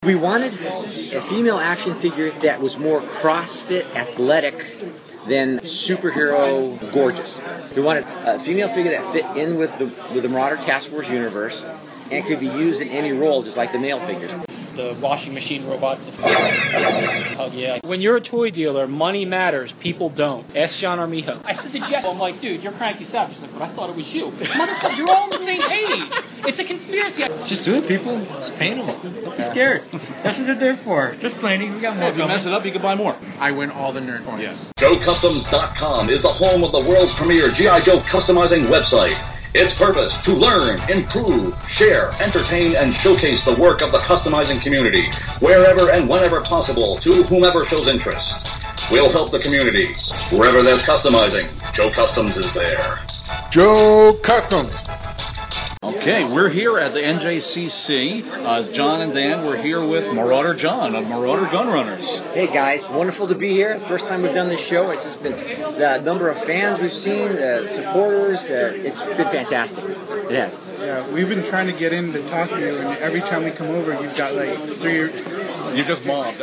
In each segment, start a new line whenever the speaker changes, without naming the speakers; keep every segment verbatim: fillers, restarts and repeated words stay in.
We wanted a female action figure that was more CrossFit athletic than superhero gorgeous. We wanted a female figure that fit in with the with the Marauder Task Force universe and could be used in any role just like the male figures.
The washing machine robots. Oh yeah. When you're a toy dealer, money matters. People don't. Ask John Armijo. I said to Jeff, I'm like, dude, you're Cranky Savage. He's like, but I thought it was you. Motherfucker, you're all on the same page. It's a conspiracy.
Just do it, people. Just paint them. Don't be scared. That's what they're there for. Just painting. We got more.
If you mess it up, you can buy more.
I win all the nerd points.
Yeah.
Joe Customs dot com is the home of the world's premier G I. Joe customizing website. Its purpose, to learn, improve, share, entertain, and showcase the work of the customizing community, wherever and whenever possible, to whomever shows interest. We'll help the community. Wherever there's customizing, Joe Customs is there.
Joe Customs.
Okay, we're here at the N J C C. Uh, John and Dan, we're here with Marauder John of Marauder Gun Runners.
Hey guys, wonderful to be here. First time we've done this show. It's just been the number of fans we've seen, the supporters. The, it's been fantastic. It has.
Yeah, we've been trying to get in to talk to you, and every time we come over, you've got like three. Or...
You just mobbed.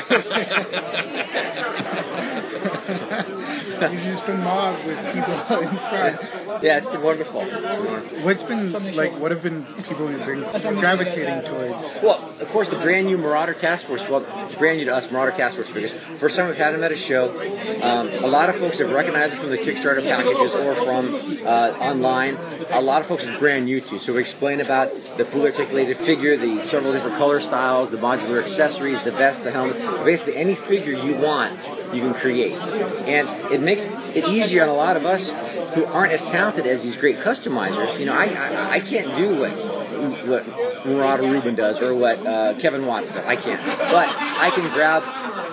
You've just been mobbed with people in front.
Yeah, it's been wonderful.
What's been like? What have been people been gravitating towards?
Well, of course, the brand new Marauder Task Force. Well, it's brand new to us, Marauder Task Force figures. First time we've had them at a show. Um, a lot of folks have recognized it from the Kickstarter packages or from uh, online. A lot of folks are brand new to. So we explain about the fully articulated figure, the several different color styles, the modular accessories, the vest, the helmet. Basically, any figure you want, you can create. And it makes it easier on a lot of us who aren't as talented as these great customizers. You know, I I, I can't do what what Marauder Rubin does or what uh, Kevin Watts does. I can't. But I can grab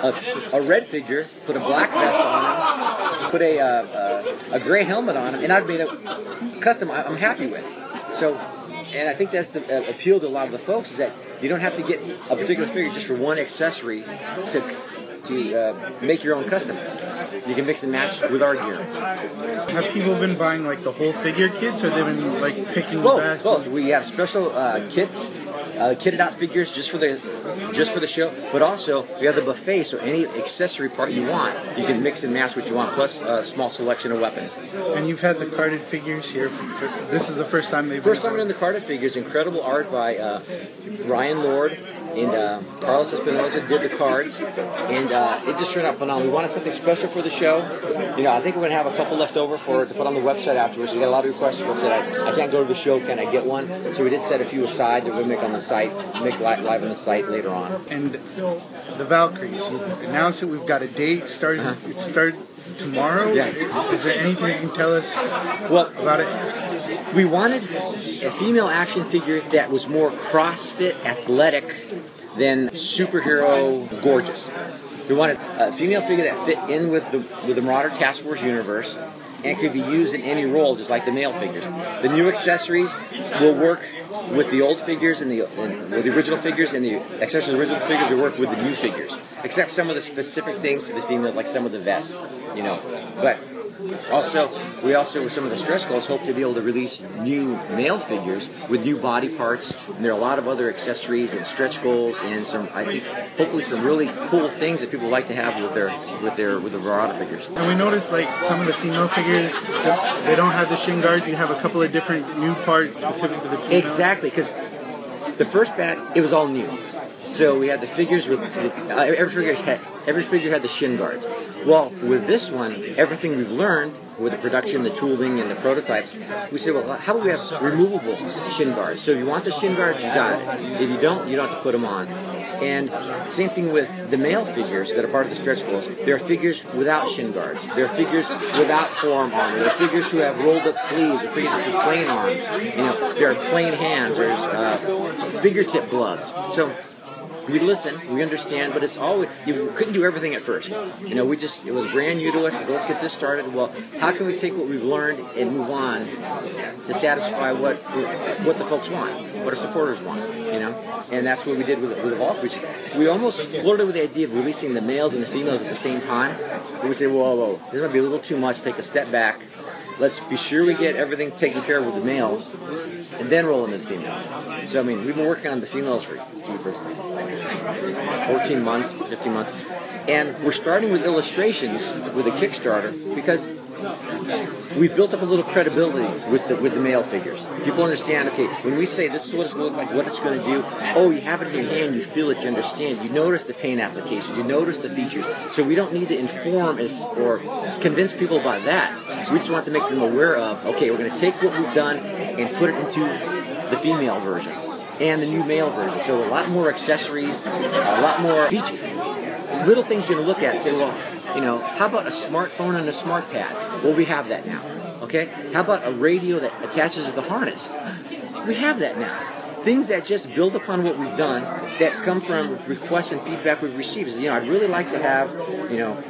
a, a red figure, put a black vest on him, put a uh, a, a gray helmet on him, and I've made a custom I'm happy with. So, and I think that's the uh, appeal to a lot of the folks is that you don't have to get a particular figure just for one accessory to to uh, make your own custom. You can mix and match with our gear.
Have people been buying like the whole figure kits, or they've been like picking
both,
the best?
Both. We have special uh, kits, uh, kitted out figures just for the just for the show. But also we have the buffet, so any accessory part you want, you can mix and match what you want. Plus a small selection of weapons.
And you've had the carded figures here. For, for, this is the first time they've.
First time we're in the carded figures. Incredible art by uh, Ryan Lord. And uh, Carlos Espinosa did the cards, and uh, it just turned out phenomenal. We wanted something special for the show. You know, I think we're going to have a couple left over for to put on the website afterwards. We got a lot of requests. Folks said, I, I can't go to the show, can I get one? So we did set a few aside that we'll make on the site, make live, live on the site later on.
And the Valkyries, you announced it. We've got a date. Started. Uh-huh. It started tomorrow.
Yeah.
Is there anything you can tell us
well,
about it?
We wanted a female action figure that was more CrossFit athletic than superhero gorgeous. We wanted a female figure that fit in with the with the Marauder Task Force universe and could be used in any role just like the male figures. The new accessories will work with the old figures and the and with the original figures, and the accessories of the original figures will work with the new figures, except some of the specific things to the females, like some of the vests, you know. But also, we also, with some of the stretch goals, hope to be able to release new male figures with new body parts. And there are a lot of other accessories and stretch goals, and some, I think, hopefully some really cool things that people like to have with their with their with the Marauder figures.
And we noticed, like some of the female figures, they don't have the shin guards. You have a couple of different new parts specific to the female.
Exactly, because the first bat, it was all new. So we had the figures with, with uh, every figure had every figure had the shin guards. Well, with this one, everything we've learned with the production, the tooling, and the prototypes, we said, well, how do we have removable shin guards? So if you want the shin guards, you got it. If you don't, you don't have to put them on. And same thing with the male figures that are part of the stretch goals. There are figures without shin guards. There are figures without forearm armor. There are figures who have rolled up sleeves. There are figures with plain arms. You know, there are plain hands. There's uh, fingertip gloves. So we listen, we understand, but it's always, you couldn't do everything at first. You know, we just, it was brand new to us. Let's get this started. Well, how can we take what we've learned and move on to satisfy what what the folks want, what our supporters want, you know? And that's what we did with, with Evolve. We almost flirted with the idea of releasing the males and the females at the same time. But we said, whoa, whoa, this might be a little too much. Take a step back. let's be sure we get everything taken care of with the males, and then roll into the females. So I mean, we've been working on the females for fourteen months, fifteen months, and we're starting with illustrations with a Kickstarter because we've built up a little credibility with the with the male figures. People understand, okay, when we say this is what it's going to look like, what it's going to do, oh, you have it in your hand, you feel it, you understand, you notice the paint applications, you notice the features. So we don't need to inform as, or convince people about that. We just want to make them aware of, okay, we're going to take what we've done and put it into the female version and the new male version. So a lot more accessories, a lot more features. Little things you're going to look at and say, well, you know, how about a smartphone and a smart pad? Well, we have that now. Okay? How about a radio that attaches to the harness? We have that now. Things that just build upon what we've done that come from requests and feedback we've received. Is, you know, I'd really like to have, you know,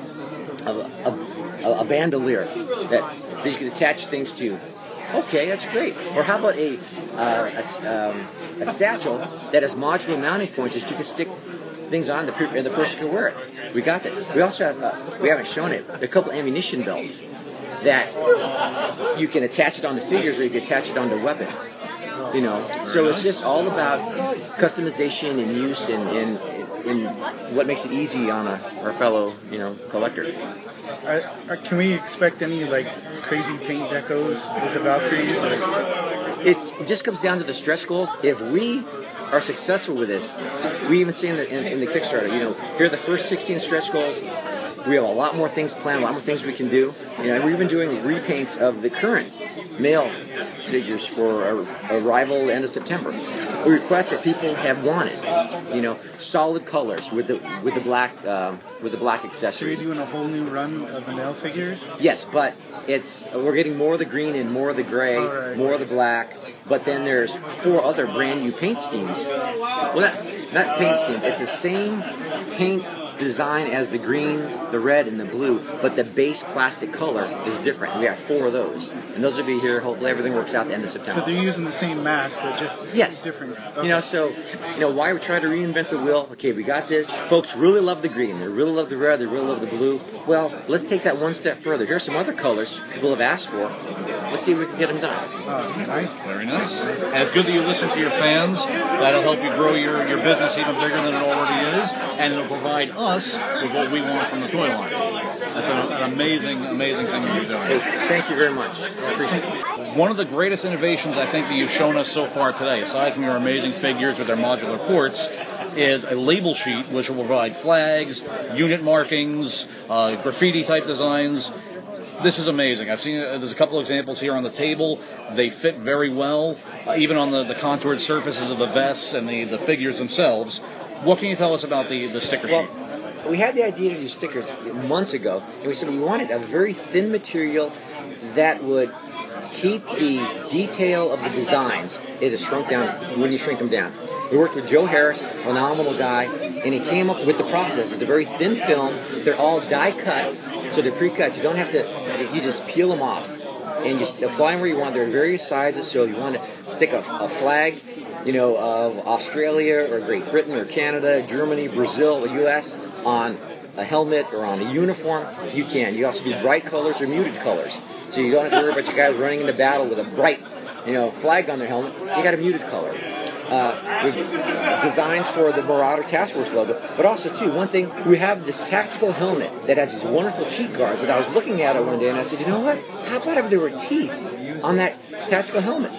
a, a, a bandolier that, that you can attach things to. Okay, that's great. Or how about a, uh, a, um, a satchel that has modular mounting points that you can stick things on, the, and the person can wear it. We got that. We also have, uh, we haven't shown it, a couple ammunition belts that you can attach it on the figures or you can attach it onto weapons. You know, so it's just all about customization and use and, and, and what makes it easy on a, our fellow, you know, collector.
Are, are, can we expect any like crazy paint decos with the Valkyries? Or?
It, it just comes down to the stretch goals. If we are successful with this, we even say in the in, in the Kickstarter, you know, here are the first sixteen stretch goals. We have a lot more things planned, a lot more things we can do. You know, and we've been doing repaints of the current male figures for a, a rival end of September. We request that people have wanted, you know, solid colors with the with the black um, with the black
So
accessories.
you're doing a whole new run of the male figures?
Yes, but it's we're getting more of the green and more of the gray,
All right.
more of the black. But then there's four other brand new paint schemes. Well, not, not paint schemes. It's the same paint design as the green, the red, and the blue, but the base plastic color is different. We have four of those, and those will be here. Hopefully, everything works out at the end of September.
So they're using the same mask, but just
Yes.
different. Okay.
You know, so, you know, why we try to reinvent the wheel? Okay, we got this. Folks really love the green. They really love the red. They really love the blue. Well, let's take that one step further. Here's some other colors people have asked for. Let's see if we can get them done.
Oh, nice.
Very nice. And it's good that you listen to your fans. That'll help you grow your, your business even bigger than it already is, and it'll provide us with what we want from the toy line. That's an, an amazing, amazing thing that you're doing.
Hey, thank you very much. I appreciate it.
One of the greatest innovations I think that you've shown us so far today, aside from your amazing figures with their modular ports, is a label sheet which will provide flags, unit markings, uh, graffiti-type designs. This is amazing. I've seen uh, there's a couple examples here on the table. They fit very well, uh, even on the, the contoured surfaces of the vests and the, the figures themselves. What can you tell us about the, the sticker sheet?
Well, we had the idea to do stickers months ago, and we said we wanted a very thin material that would keep the detail of the designs. It is shrunk down when you shrink them down. We worked with Joe Harris, phenomenal guy, and he came up with the process. It's a very thin film. They're all die cut, so they're pre-cut. You don't have to, you just peel them off. And you apply them where you want. They're in various sizes, so if you want to stick a, a flag, you know, of Australia or Great Britain or Canada, Germany, Brazil, or U S on a helmet or on a uniform, you can. You also do bright colors or muted colors. So you don't have to worry about you guys running into battle with a bright, you know, flag on their helmet. You got a muted color. Uh, with designs for the Marauder Task Force logo, but also too, one thing, we have this tactical helmet that has these wonderful cheek guards that I was looking at it one day and I said, you know what, how about if there were teeth on that tactical helmet?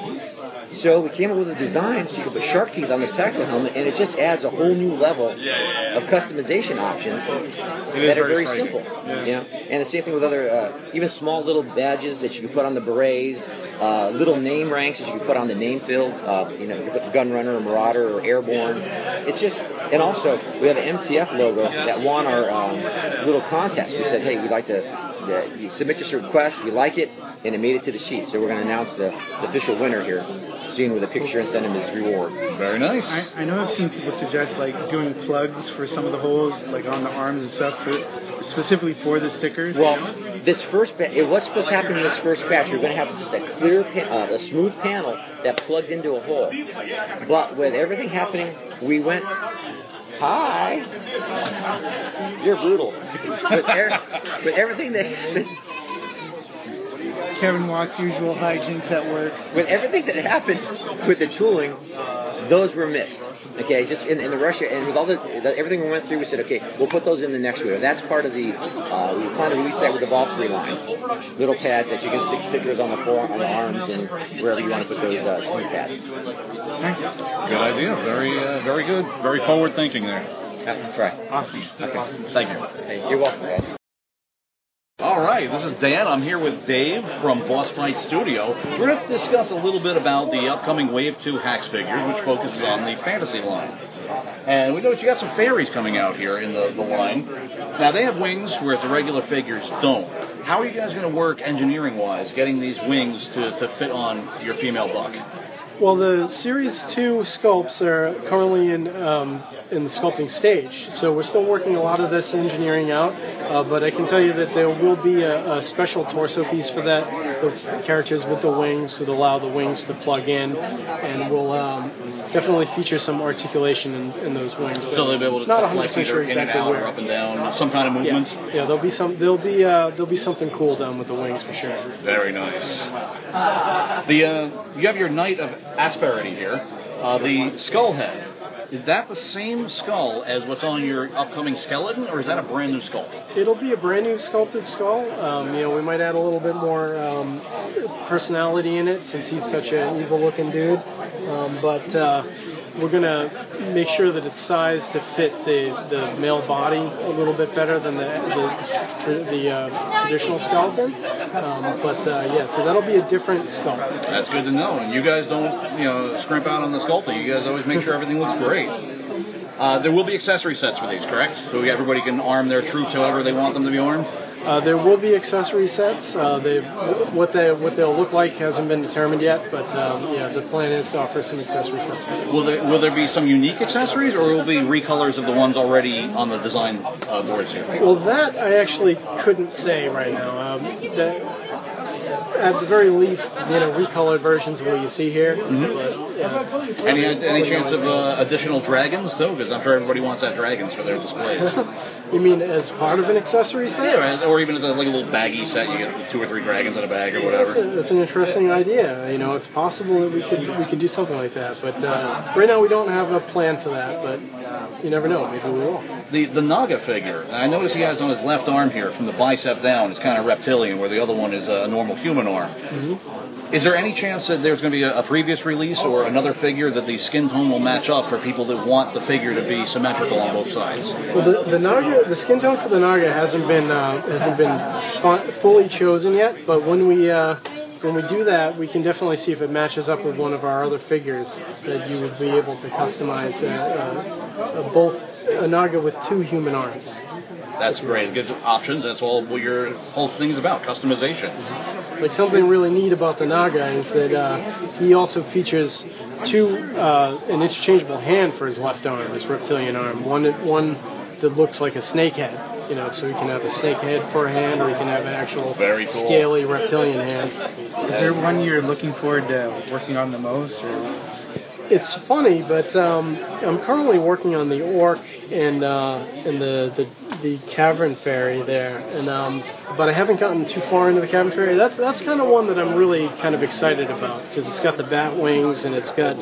So we came up with a design so you could put shark teeth on this tactical helmet, and it just adds a whole new level of customization options that are very simple. You know, and the same thing with other, uh, even small little badges that you can put on the berets, uh, little name ranks that you can put on the name field. Uh, you know, you can put Gun Runner or Marauder or Airborne. It's just, and also we have an M T F logo that won our um, little contest. We said, hey, we'd like to uh, you submit your request, we like it, and it made it to the sheet. So we're going to announce the, the official winner here soon with a picture and send him his reward.
Very nice.
I, I know I've seen people suggest like doing plugs for some of the holes, like on the arms and stuff, for, specifically for the stickers.
Well, this first ba- what's supposed to happen in this first batch? You're going to have just a clear, pa- uh, a smooth panel that plugged into a hole. But with everything happening, we went. Hi. You're brutal. with, er- with everything that.
Kevin Watt's usual hijinks at work.
With everything that happened with the tooling, those were missed. Okay, just in, in the rush, and with all the, the everything we went through, we said, okay, we'll put those in the next wheel. That's part of the. Uh, we plan to release that with the Valkyrie line, little pads that you can stick stickers on the fore, on the arms, and wherever you want to put those uh, speed pads.
Good idea. Very, uh, very good. Very forward thinking there.
That's right.
Awesome.
Okay.
Awesome.
Thank you.
Hey, you're welcome, guys.
All right, this is Dan. I'm here with Dave from Boss Fight Studio. We're going to discuss a little bit about the upcoming Wave two Hax figures, which focuses on the fantasy line. And we noticed you got some fairies coming out here in the, the line. Now, they have wings, whereas the regular figures don't. How are you guys going to work engineering-wise, getting these wings to, to fit on your female buck?
Well, the Series two sculpts are currently in um, in the sculpting stage, so we're still working a lot of this engineering out, uh, but I can tell you that there will be a, a special torso piece for that, the characters with the wings that allow the wings to plug in, and will um, definitely feature some articulation in, in those wings.
So they'll be able to
not
flex either
sure
in
exactly
and out
where.
or up and down, some kind of movement?
Yeah, yeah there'll be some. There'll be uh, there'll be something cool done with the wings for sure.
Very nice. The uh, you have your Knight of Asperity here. Uh, the skull head. Is that the same skull as what's on your upcoming skeleton, or is that a brand new skull?
It'll be a brand new sculpted skull. Um, you know, we might add a little bit more um, personality in it since he's such an evil-looking dude. Um, but uh, we're gonna make sure that it's sized to fit the, the male body a little bit better than the the, tr- the uh, traditional skeleton. Um, but uh, yeah, so that'll be a different sculpt.
That's good to know. And you guys don't, you know, scrimp out on the sculpting. You guys always make sure everything looks great. Uh, there will be accessory sets for these, correct? So everybody can arm their troops however they want them to be armed?
Uh, there will be accessory sets. Uh, they, what they what they'll look like hasn't been determined yet, but um, yeah, the plan is to offer some accessory sets for this.
Will there will there be some unique accessories, or will it be recolors of the ones already on the design uh, boards here?
Well, that I actually couldn't say right now. Um, the, at the very least, you know, recolored versions of what you see here.
Mm-hmm.
But, yeah.
Any any chance of uh, additional dragons too? Because I'm sure everybody wants that dragons for their displays.
You mean as part of an accessory set?
Yeah, or even as a, like a little baggy set, you get two or three dragons in a bag or whatever.
That's, a, that's an interesting idea. You know, it's possible that we could we could do something like that, but uh, right now we don't have a plan for that. But you never know, maybe we will.
The the Naga figure, I notice he has on his left arm here, from the bicep down, is kind of reptilian, where the other one is a normal human arm.
Mm-hmm.
Is there any chance that there's going to be a, a previous release or another figure that the skin tone will match up for people that want the figure to be symmetrical on both sides?
Well, the, the Naga, the skin tone for the Naga hasn't been uh, hasn't been fu- fully chosen yet. But when we uh, when we do that, we can definitely see if it matches up with one of our other figures that you would be able to customize uh, uh, uh, both a Naga with two human arms.
That's great. Good options. That's all what your whole thing is about, customization.
Like something really neat about the Naga is that uh, he also features two uh, an interchangeable hand for his left arm, his reptilian arm. One one that looks like a snake head, you know, so he can have a snake head for a hand, or he can have an actual
Very cool.
scaly reptilian hand.
Is there one you're looking forward to working on the most? Or?
It's funny, but um, I'm currently working on the orc and uh, and the, the the cavern fairy there, and um, but I haven't gotten too far into the cavern fairy. That's that's kind of one that I'm really kind of excited about because it's got the bat wings and it's got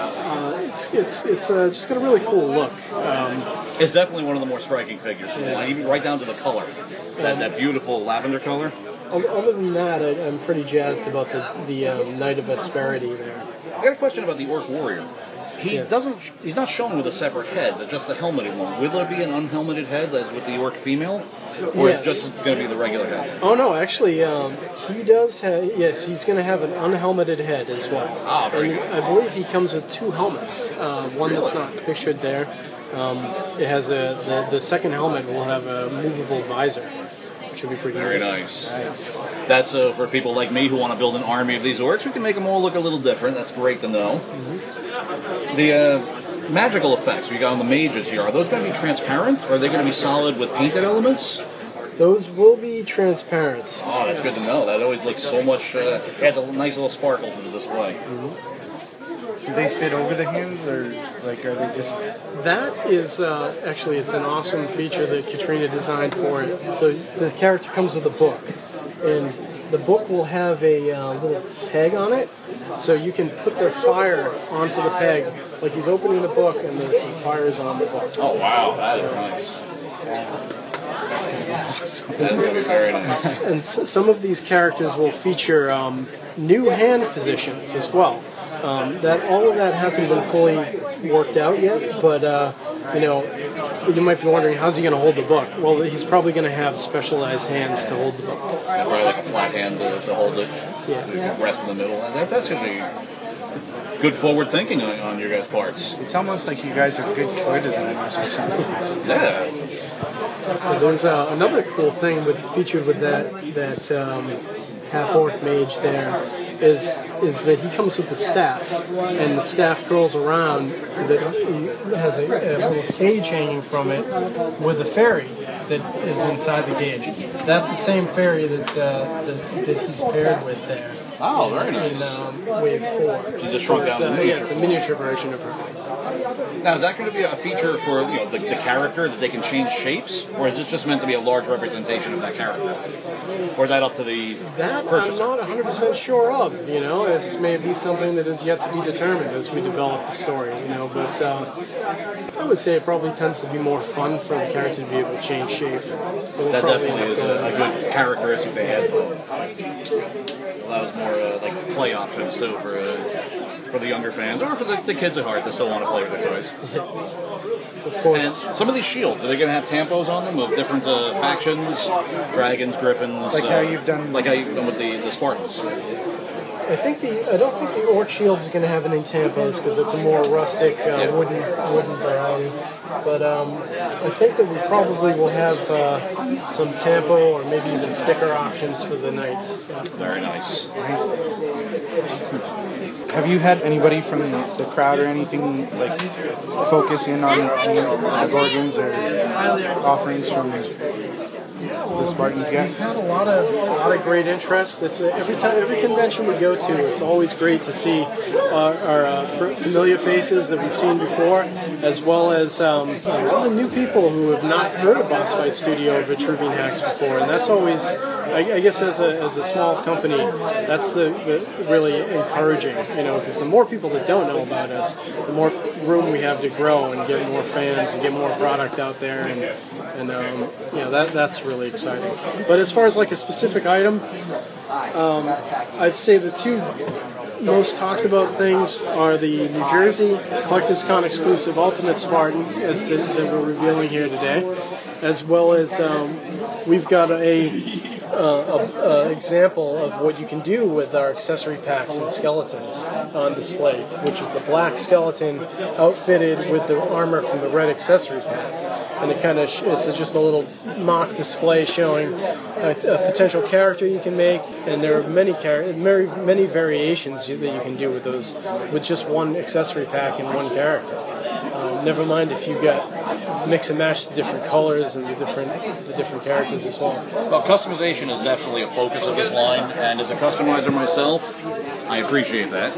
uh, it's it's it's uh, just got a really cool look. Um,
It's definitely one of the more striking figures,
Yeah.
even right down to the color, that that beautiful lavender color.
Other than that, I, I'm pretty jazzed about the the um, Knight of Asperity there.
I got a question about the Orc Warrior. He
Yes.
doesn't. He's not shown with a separate head, but just the helmeted one. Will there be an unhelmeted head as with the Orc female, or
Yes.
is it just going to be the regular head?
Oh no, actually, um, he does have. Yes, he's going to have an unhelmeted head as well.
Ah, very
and
good.
I believe he comes with two helmets. Uh, one that's not pictured there. Um, it has a the, the second helmet will have a movable visor, which would be pretty
Very
neat.
nice. That's uh, for people like me who want to build an army of these orcs. We can make them all look a little different. That's great to know.
Mm-hmm.
The uh, magical effects we got on the mages here, are those going to be transparent, or are they going to be solid with painted elements?
Those will be transparent.
Oh, that's good to know. That always looks so much, uh, adds a nice little sparkle to the display.
Do they fit over the hands, or like are they just?
That is uh, actually it's an awesome feature that Katrina designed for it. So the character comes with a book, and the book will have a uh, little peg on it, so you can put their fire onto the peg, like he's opening the book and there's some fires on the book.
Oh, wow, that is nice. That's going to be very nice.
And s- some of these characters will feature um, new hand positions as well. Um, that all of that hasn't been fully worked out yet, but uh, you know, you might be wondering, how's he going to hold the book? Well, he's probably going to have specialized hands to hold the book.
Probably like a flat hand to, to hold it.
Yeah.
Rest in the middle. That, that's going to be good forward thinking on, on your guys' parts.
It's almost like you guys are good toy designers or something.
Yeah.
There's uh, another cool thing with featured with that that um, half orc mage there is is that he comes with the staff, and the staff curls around. That has a, a little cage hanging from it with a fairy that is inside the cage. That's the same fairy that's uh, that, that he's paired with there.
Oh, very nice.
In um, wave four.
She's a shrunk down
uh,
miniature.
Yeah, it's a miniature version of her.
Now, is that going to be a feature for you know the, the character that they can change shapes, or is this just meant to be a large representation of that character, or is that up to the
That
purchaser?
I'm not one hundred percent sure of. You know, it's maybe something that is yet to be determined as we develop the story. You know, but uh, I would say it probably tends to be more fun for the character to be able to change shape. So we'll
That
probably
definitely is
end up
a, a
going-
good characteristic they had. Allows more uh, like play options too for uh, for the younger fans or for the, the kids at heart that still want to play with their toys.
Of course.
And some of these shields, are they going to have tampos on them of different uh, factions, dragons, griffins,
Like
uh,
how you've done-
like how you've done with the, the Spartans?
I think the I don't think the orc shield is going to have any tampos because it's a more rustic uh,
Yeah.
wooden wooden variety. But um, I think that we probably will have uh, some tampo or maybe even sticker options for the knights.
Very nice.
Have you had anybody from the, the crowd or anything like focus in on any of the Gorgons or offerings from the Spartans
We've
get?
had a lot of a lot of great interest. It's a, every time every convention we go to, it's always great to see our, our uh, f- familiar faces that we've seen before, as well as um, a lot of new people who have not heard of Boss Fight Studio or Vitruvian Hacks before, and that's always, I, I guess, as a as a small company, that's the, the really encouraging, you know, because the more people that don't know about us, the more room we have to grow and get more fans and get more product out there, and and um, you know that that's really exciting. But as far as like a specific item, um, I'd say the two most talked about things are the New Jersey Collectors Con exclusive Ultimate Spartan, as the, that we're revealing here today, as well as um, we've got a Uh, a, a example of what you can do with our accessory packs and skeletons on display, which is the black skeleton outfitted with the armor from the red accessory pack. And it kind of sh- it's a, just a little mock display showing a, a potential character you can make, and there are many char- many, many variations you, that you can do with those with just one accessory pack and one character. Um, never mind if you got mix and match the different colors and the different the different characters as well.
Well, customization is definitely a focus of this line, and as a customizer myself, I appreciate that.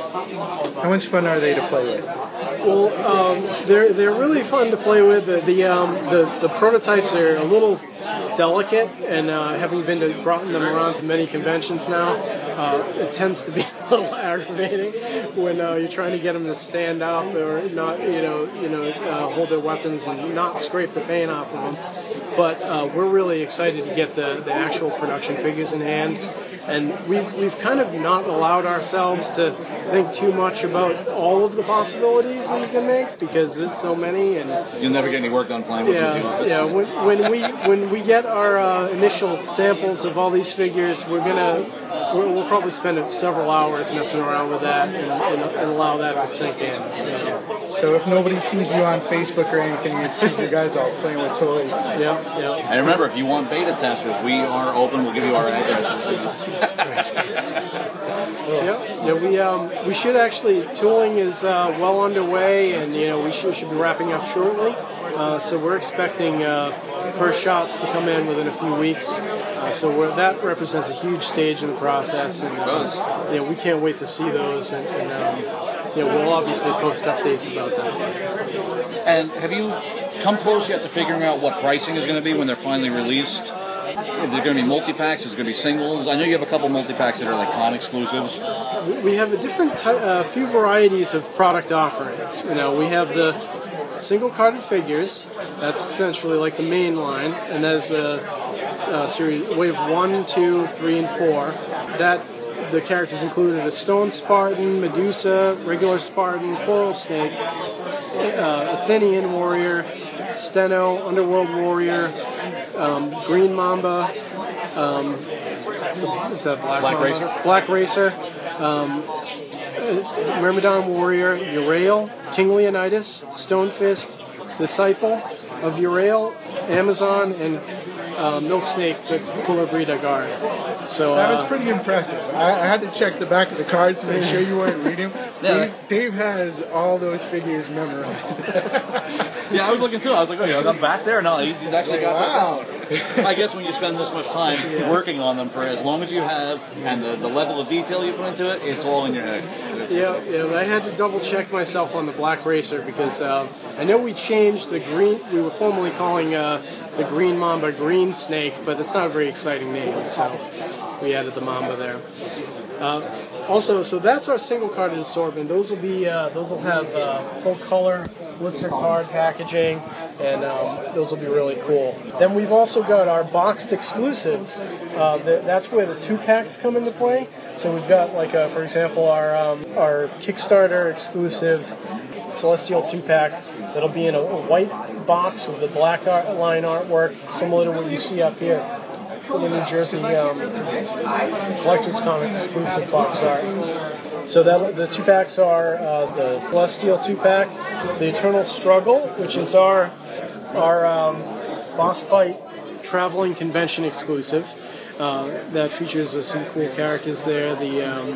How much fun are they to play with?
Well, um, they're they're really fun to play with. The the, um, the the prototypes are a little delicate, and uh, having been to brought them around to many conventions now, uh, it tends to be a little aggravating when uh, you're trying to get them to stand up or not, you know, you know, uh, hold their weapons and not scrape the paint off of them. But uh, we're really excited to get the, the actual production figures in hand. And we've, we've kind of not allowed ourselves to think too much about all of the possibilities that you can make because there's so many. And
You'll never get any work done playing with them.
yeah, yeah. When, when we when we get our uh, initial samples of all these figures, we're gonna we're, we'll probably spend several hours messing around with that and, and, and allow that to sink in. You know?
So if nobody sees you on Facebook or anything, it's because you guys all playing with toys.
Yeah, yeah.
And remember, if you want beta testers, we are open. We'll give you our addresses.
Yeah, yeah, we um we should actually tooling is uh, well underway, and you know we should, should be wrapping up shortly. Uh, so we're expecting uh, first shots to come in within a few weeks. Uh, so we're, that represents a huge stage in the process, and uh, you know we can't wait to see those, and, and um, you know we'll obviously post updates about that.
And have you come close yet to figuring out what pricing is going to be when they're finally released? Is there going to be multi-packs? Is it going to be singles? I know you have a couple multi-packs that are like con exclusives.
We have a different, ty- uh, few varieties of product offerings. You know, we have the single-carded figures. That's essentially like the main line, and there's a, a series wave one, two, three, and four. That the characters included a Stone Spartan, Medusa, regular Spartan, Coral Snake, uh, Athenian Warrior, Steno, Underworld Warrior, um, Green Mamba, um, is that Black,
Black
Mamba?
Racer?
Black Racer, um, uh, Myrmidon Warrior, Urael, King Leonidas, Stonefist, Disciple of Urael, Amazon, and uh, Milk Snake, the Culabrita Guard. So
That
uh,
was pretty impressive. I, I had to check the back of the cards to make sure you weren't reading them.
Yeah.
Dave, Dave has all those figures memorized.
Yeah, I was looking through. I was like, oh, you know, I'm back there. No, he's he's actually got
Wow.
that. I guess when you spend this much time
Yes.
working on them for as long as you have, and the, the level of detail you put into it, it's all in your head. It's-
Yeah, yeah, I had to double check myself on the Black Racer because uh, I know we changed the green. We were formerly calling uh, the Green Mamba Green Snake, but it's not a very exciting name, so we added the Mamba there. Uh, also, so that's our single carded assortment. Those will be uh, those will have uh, full color blister card packaging, and um, those will be really cool. Then we've also got our boxed exclusives. Uh, the, that's where the two packs come into play. So we've got like, uh, for example, our um, our Kickstarter exclusive Celestial two pack that'll be in a, a white box with the black art, line artwork, similar to what you see up here for the New Jersey um, Collectors Comic exclusive box art. So that the two packs are uh, the Celestial two pack, the Eternal Struggle, which is our our um, boss fight traveling convention exclusive. Uh, that features uh, some cool characters there. The um,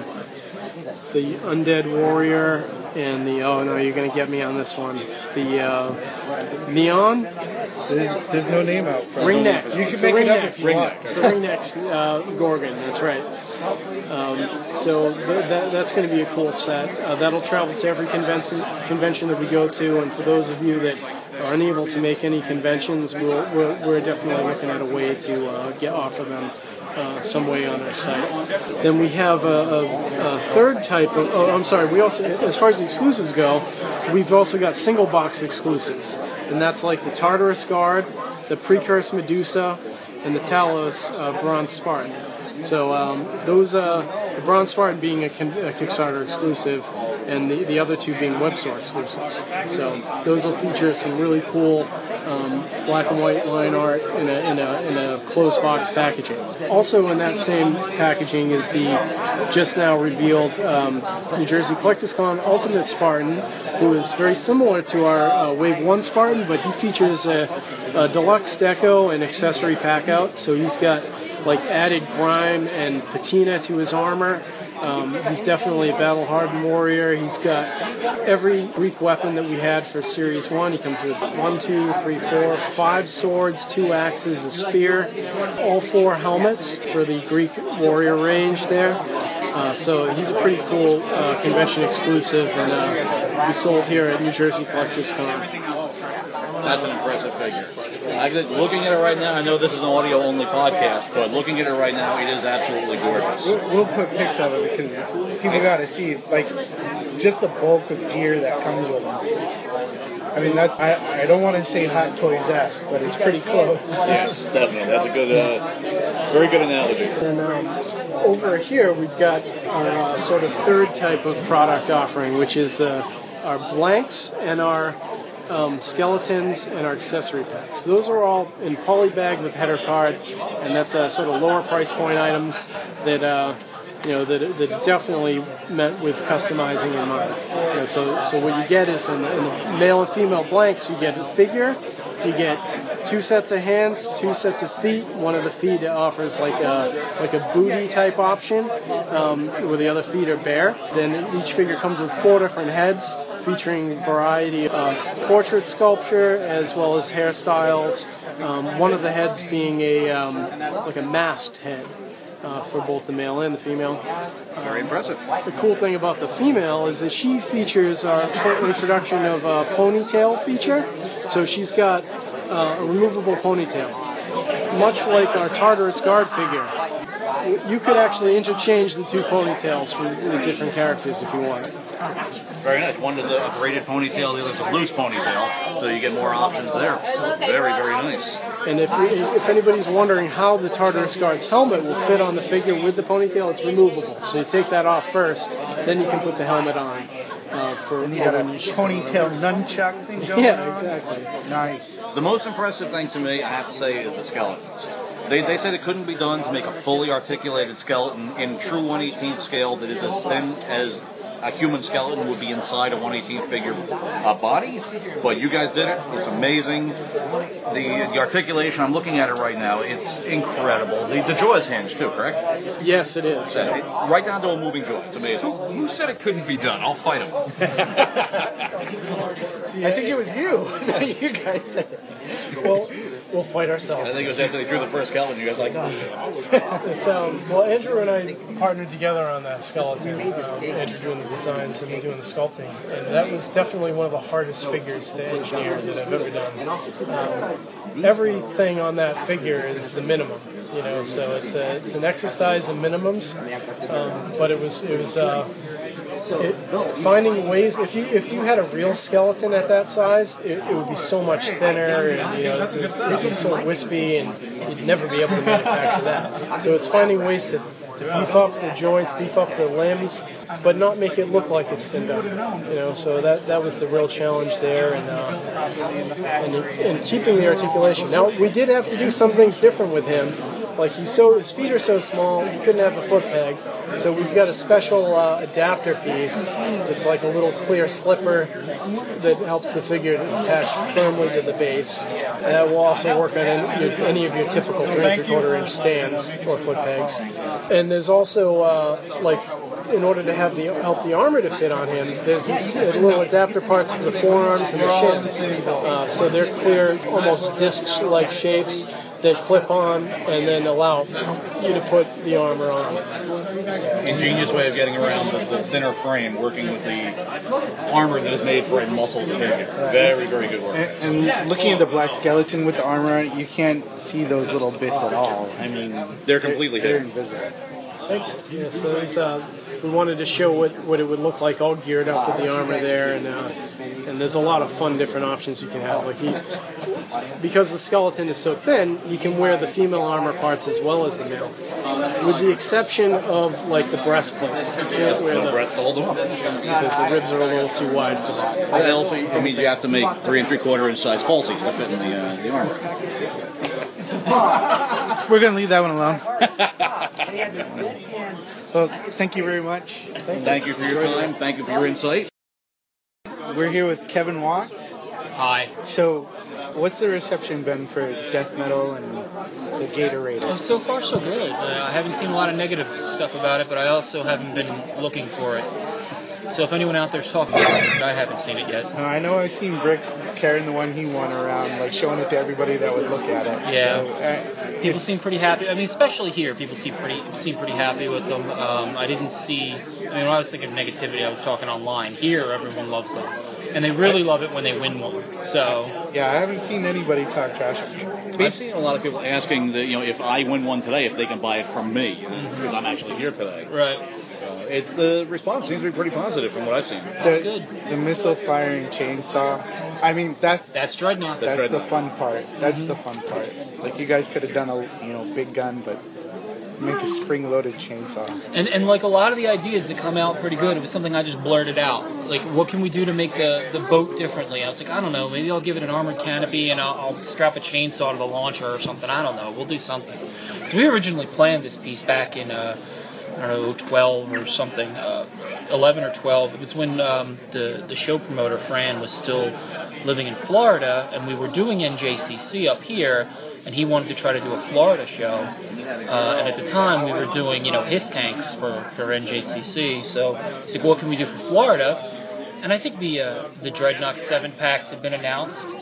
the Undead Warrior and the oh no, you're gonna get me on this one. The uh, Neon.
There's, there's no name out front.
Ringneck.
You
It's
can
the
make it up
Ringneck.
if you want.
It's the Ringneck uh, Gorgon. That's right. Um, so th- that, that's going to be a cool set. Uh, that'll travel to every convention convention that we go to, and for those of you that are unable to make any conventions, we'll, we're, we're definitely looking at a way to uh, get offer them uh, some way on our site. Then we have a, a, a third type of. Oh, I'm sorry. We also, as far as the exclusives go, we've also got single box exclusives, and that's like the Tartarus Guard, the Precursed Medusa, and the Talos uh, Bronze Spartan. So um, those, uh, the Bronze Spartan being a, con- a Kickstarter exclusive, and the, the other two being web store exclusives. So those will feature some really cool um, black and white line art in a, in a, in a closed box packaging. Also in that same packaging is the just now revealed um, New Jersey Collectors Con Ultimate Spartan, who is very similar to our uh, Wave one Spartan, but he features a, a deluxe deco and accessory pack out. So he's got like added grime and patina to his armor. Um, he's definitely a battle-hardened warrior. He's got every Greek weapon that we had for Series one. He comes with one, two, three, four, five swords, two axes, a spear, all four helmets for the Greek warrior range there. Uh, so he's a pretty cool uh, convention exclusive, and uh, we sold here at New Jersey Collectors Con.
That's an impressive figure. I, looking at it right now, I know this is an audio-only podcast, but looking at it right now, it is absolutely gorgeous.
We'll, we'll put pics of it because people got to see like just the bulk of gear that comes with them. I mean, that's I, I don't want to say Hot Toys-esque, but it's pretty close.
Yes, definitely. That's a good, uh, very good analogy.
And um, over here, we've got our uh, sort of third type of product offering, which is uh, our blanks and our Um, skeletons and our accessory packs. Those are all in polybag with header card, and that's uh, sort of lower price point items that uh, you know that, that definitely meant with customizing in mind. You know, so so what you get is in the, in the male and female blanks, you get a figure, you get two sets of hands, two sets of feet. One of the feet offers like a like a booty type option, um, where the other feet are bare. Then each figure comes with four different heads, featuring a variety of portrait sculpture as well as hairstyles. Um, one of the heads being a um, like a masked head. uh, for both the male and the female.
Very
Um,
impressive.
The cool thing about the female is that she features our introduction of a ponytail feature. So she's got uh, a removable ponytail, much like our Tartarus guard figure. You could actually interchange the two ponytails for the different characters if you wanted.
Very nice. One is a braided ponytail, the other is a loose ponytail, so you get more options there. Very, very nice.
And if if anybody's wondering how the Tartarus Guard's helmet will fit on the figure with the ponytail, it's removable. So you take that off first, then you can put the helmet on. Uh, for
And you got a ponytail nunchuck thing going
Yeah,
on?
exactly.
Nice.
The most impressive thing to me, I have to say, is the skeletons. They, they said it couldn't be done to make a fully articulated skeleton in true one eighteenth scale that is as thin as a human skeleton would be inside a one eighteenth figure uh, body, but you guys did it. It's amazing. The, the articulation, I'm looking at it right now, it's incredible. The, the jaw is hinged too, correct?
Yes, it is.
Uh, it- right down to a moving jaw. It's amazing.
Who said it couldn't be done? I'll fight him.
I think it was you. You guys said it.
Well, we'll fight ourselves.
I think it was after they drew the first skeleton, you guys were like, oh.
It's um well Andrew and I partnered together on that skeleton. Um, Andrew doing the designs and me doing the sculpting, and that was definitely one of the hardest figures to engineer that I've ever done. Um, everything on that figure is the minimum, you know. So it's a it's an exercise in minimums, um, but it was it was. Uh, It, finding ways, if you if you had a real skeleton at that size, it, it would be so much thinner, and you know, it's, it's, it'd be so wispy, and you'd never be able to manufacture that. So it's finding ways to, to beef up the joints, beef up the limbs, but not make it look like it's been done. You know, so that that was the real challenge there, and uh, and, and keeping the articulation. Now we did have to do some things different with him. Like he's so his feet are so small, he couldn't have a foot peg. So we've got a special uh, adapter piece that's like a little clear slipper that helps the figure to attach firmly to the base. And that will also work on any, your, any of your typical three and three quarter inch stands or foot pegs. And there's also uh, like in order to have the help the armor to fit on him, there's these uh, little adapter parts for the forearms and the shins. Uh, so they're clear, almost disc-like shapes that clip on and then allow you to put the armor on.
Ingenious way of getting around the, the thinner frame, working with the armor that is made for a muscled figure. Very, very good work.
And, and looking at the black skeleton with the armor on it, you can't see those little bits at all. I mean,
They're completely
they're,
hidden.
they're invisible.
Yeah, so it's, uh, we wanted to show what, what it would look like all geared up with the armor there, and uh, and there's a lot of fun different options you can have. Like he, because the skeleton is so thin, you can wear the female armor parts as well as the male, with the exception of like the breastplates. You can't wear
No
the
breasts to hold them up.
because the ribs are a little too wide for that.
And also, it means you have to make three and three quarter inch size falsies to fit in the, uh, the armor.
We're going to leave that one alone. Well, thank you very much.
Thank you for your time. Thank you for your insight.
We're here with Kevin Watts.
Hi.
So, what's the reception been for death metal and the Gatorade?
Oh, so far so good. Uh, I haven't seen a lot of negative stuff about it, but I also haven't been looking for it. So if anyone out there's talking about it, I haven't seen it yet.
Uh, I know I've seen Bricks carrying the one he won around, like showing it to everybody that would look at it.
Yeah.
So, uh,
People seem pretty happy. I mean, especially here, people seem pretty seem pretty happy with them. Um, I didn't see. I mean, when I was thinking of negativity, I was talking online. Here, everyone loves them, and they really love it when they win one. So
yeah, I haven't seen anybody talk trash.
I've seen a lot of people asking that, you know, if I win one today, if they can buy it from me, because I'm actually here today.
right.
Uh, it's the response seems to be pretty positive from what I've seen.
That's
the,
good.
The missile firing chainsaw. I mean, that's
That's Dreadnought.
that's
Dreadnought.
the fun part. That's mm-hmm. the fun part. Like you guys could have done a you know big gun, but make a spring-loaded chainsaw.
And and like a lot of the ideas that come out pretty good. It was something I just blurted out. Like, what can we do to make the, the boat differently? I was like, I don't know. Maybe I'll give it an armored canopy and I'll, I'll strap a chainsaw to the launcher or something. I don't know. We'll do something. So we originally planned this piece back in uh, I don't know twelve or something, uh, eleven or twelve. It was when um, the the show promoter Fran was still living in Florida, and we were doing N J C C up here. And he wanted to try to do a Florida show. Uh, and at the time, we were doing, you know, his tanks for, for N J C C. So he's like, what can we do for Florida? And I think the uh, the Dreadnought seven packs had been announced.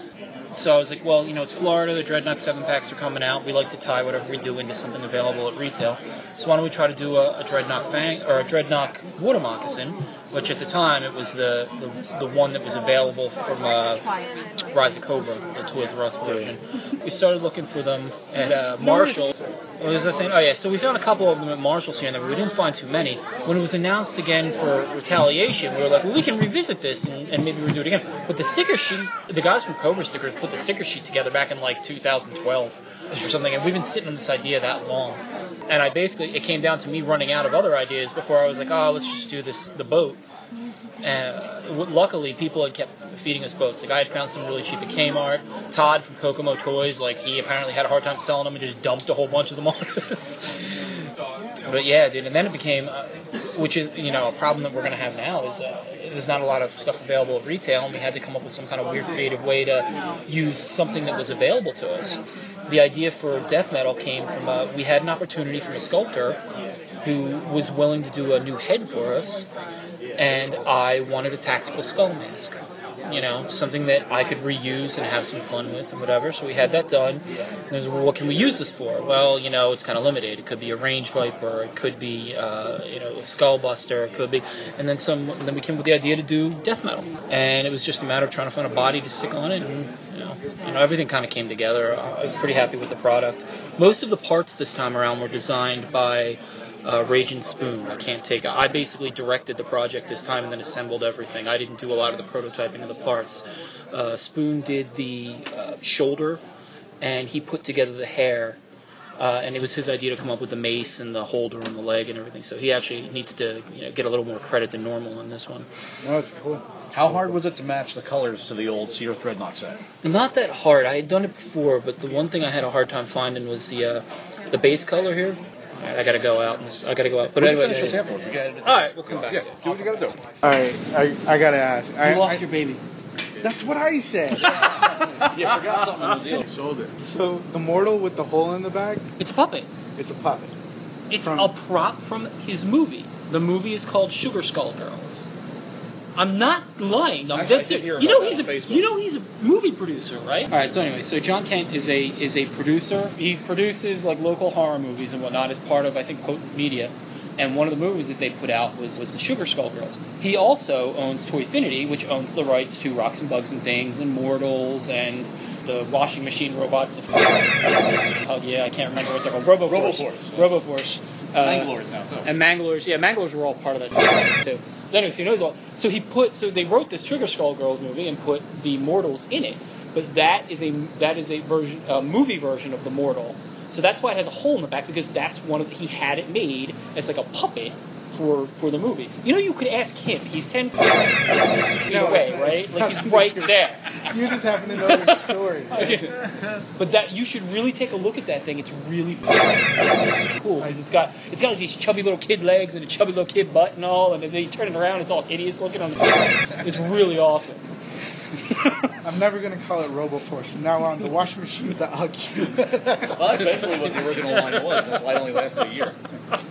so I was like, well, you know, it's Florida. The Dreadnought seven packs are coming out. We like to tie whatever we do into something available at retail. So why don't we try to do a, a Dreadnought Fang or a Dreadnought water moccasin, which at the time it was the the, the one that was available from uh, Rise of Cobra, the Toys R Us version. We started looking for them at uh, Marshall. What was I saying? Oh yeah, so we found a couple of them at Marshall's here and there, but we didn't find too many. When it was announced again for Retaliation, we were like, well, we can revisit this and, and maybe redo it again. But the sticker sheet, the guys from Cobra Stickers put the sticker sheet together back in like two thousand twelve or something, and we've been sitting on this idea that long. And I basically, it came down to me running out of other ideas before I was like, oh, let's just do this, the boat. And uh, luckily, people had kept feeding us boats. Like I had found some really cheap at Kmart. Todd from Kokomo Toys, like he apparently had a hard time selling them and just dumped a whole bunch of them on us. But yeah, dude, and then it became, uh, which is, you know, a problem that we're going to have now is uh, there's not a lot of stuff available at retail, and we had to come up with some kind of weird creative way to use something that was available to us. The idea for Death Metal came from, uh, we had an opportunity from a sculptor who was willing to do a new head for us, and I wanted a tactical skull mask. You know, something that I could reuse and have some fun with and whatever. So we had that done. And then, well, what can we use this for? Well, you know, it's kind of limited. It could be a range viper. It could be, uh, you know, a skull buster. It could be, and then some. Then we came with the idea to do death metal, and it was just a matter of trying to find a body to stick on it, and you know, you know, everything kind of came together. I'm pretty happy with the product. Most of the parts this time around were designed by Uh, Raging Spoon. I can't take it. I basically directed the project this time and then assembled everything. I didn't do a lot of the prototyping of the parts. Uh, Spoon did the uh, shoulder, and he put together the hair. Uh, and it was his idea to come up with the mace and the holder and the leg and everything. So he actually needs to, you know, get a little more credit than normal on this one.
No, it's cool.
How hard was it to match the colors to the old Sears Dreadnought set?
Not that hard. I had done it before, but the one thing I had a hard time finding was the uh, the base color here. All right, I gotta go out. And I gotta go out. But anyway,
finish yeah, yeah. Yeah.
All right, we'll come back.
Yeah, do what you gotta do.
All right, I I gotta ask.
You
I,
lost
I,
your baby.
That's what I said.
Yeah, forgot something in the deal.
Sold it. So the mortal with the hole in the back,
It's a puppet.
it's a puppet.
It's
From-
a prop from his movie. The movie is called Sugar Skull Girls. I'm not lying. I'm
I-
that's
I did
it.
hear
You
about
know
that
he's a
on Facebook.
you know he's a movie producer, right? All right. So anyway, so John Kent is a is a producer. He produces like local horror movies and whatnot as part of I think Potent Media. And one of the movies that they put out was, was the Sugar Skull Girls. He also owns Toyfinity, which owns the rights to Rocks and Bugs and Things and Mortals and the washing machine robots. That oh yeah, I can't remember what they're called. RoboForce.
RoboForce.
RoboForce. Uh,
Mangalores now too.
And Mangalores, yeah, Mangalores were all part of that too. But anyway, so he knows all. So he put, so they wrote this Sugar Skull Girls movie and put the Mortals in it. But that is a that is a version, a movie version of the Mortal. So that's why it has a hole in the back, because that's one of the, he had it made as like a puppet for for the movie. You know, you could ask him. He's ten feet
No,
away,
it's not-
right?
it's
Like
not
he's
the
right
truth.
there.
You just happen to know the story.
But that you should really take a look at that thing. It's really cool because it's got it's got like these chubby little kid legs and a chubby little kid butt and all, and then they turn it around, it's all hideous looking on the. It's really awesome.
I'm never gonna call it RoboForce. From now on, the washing machine's the Ugg.
Well, that's basically what the original line was. That's why it only lasted a year.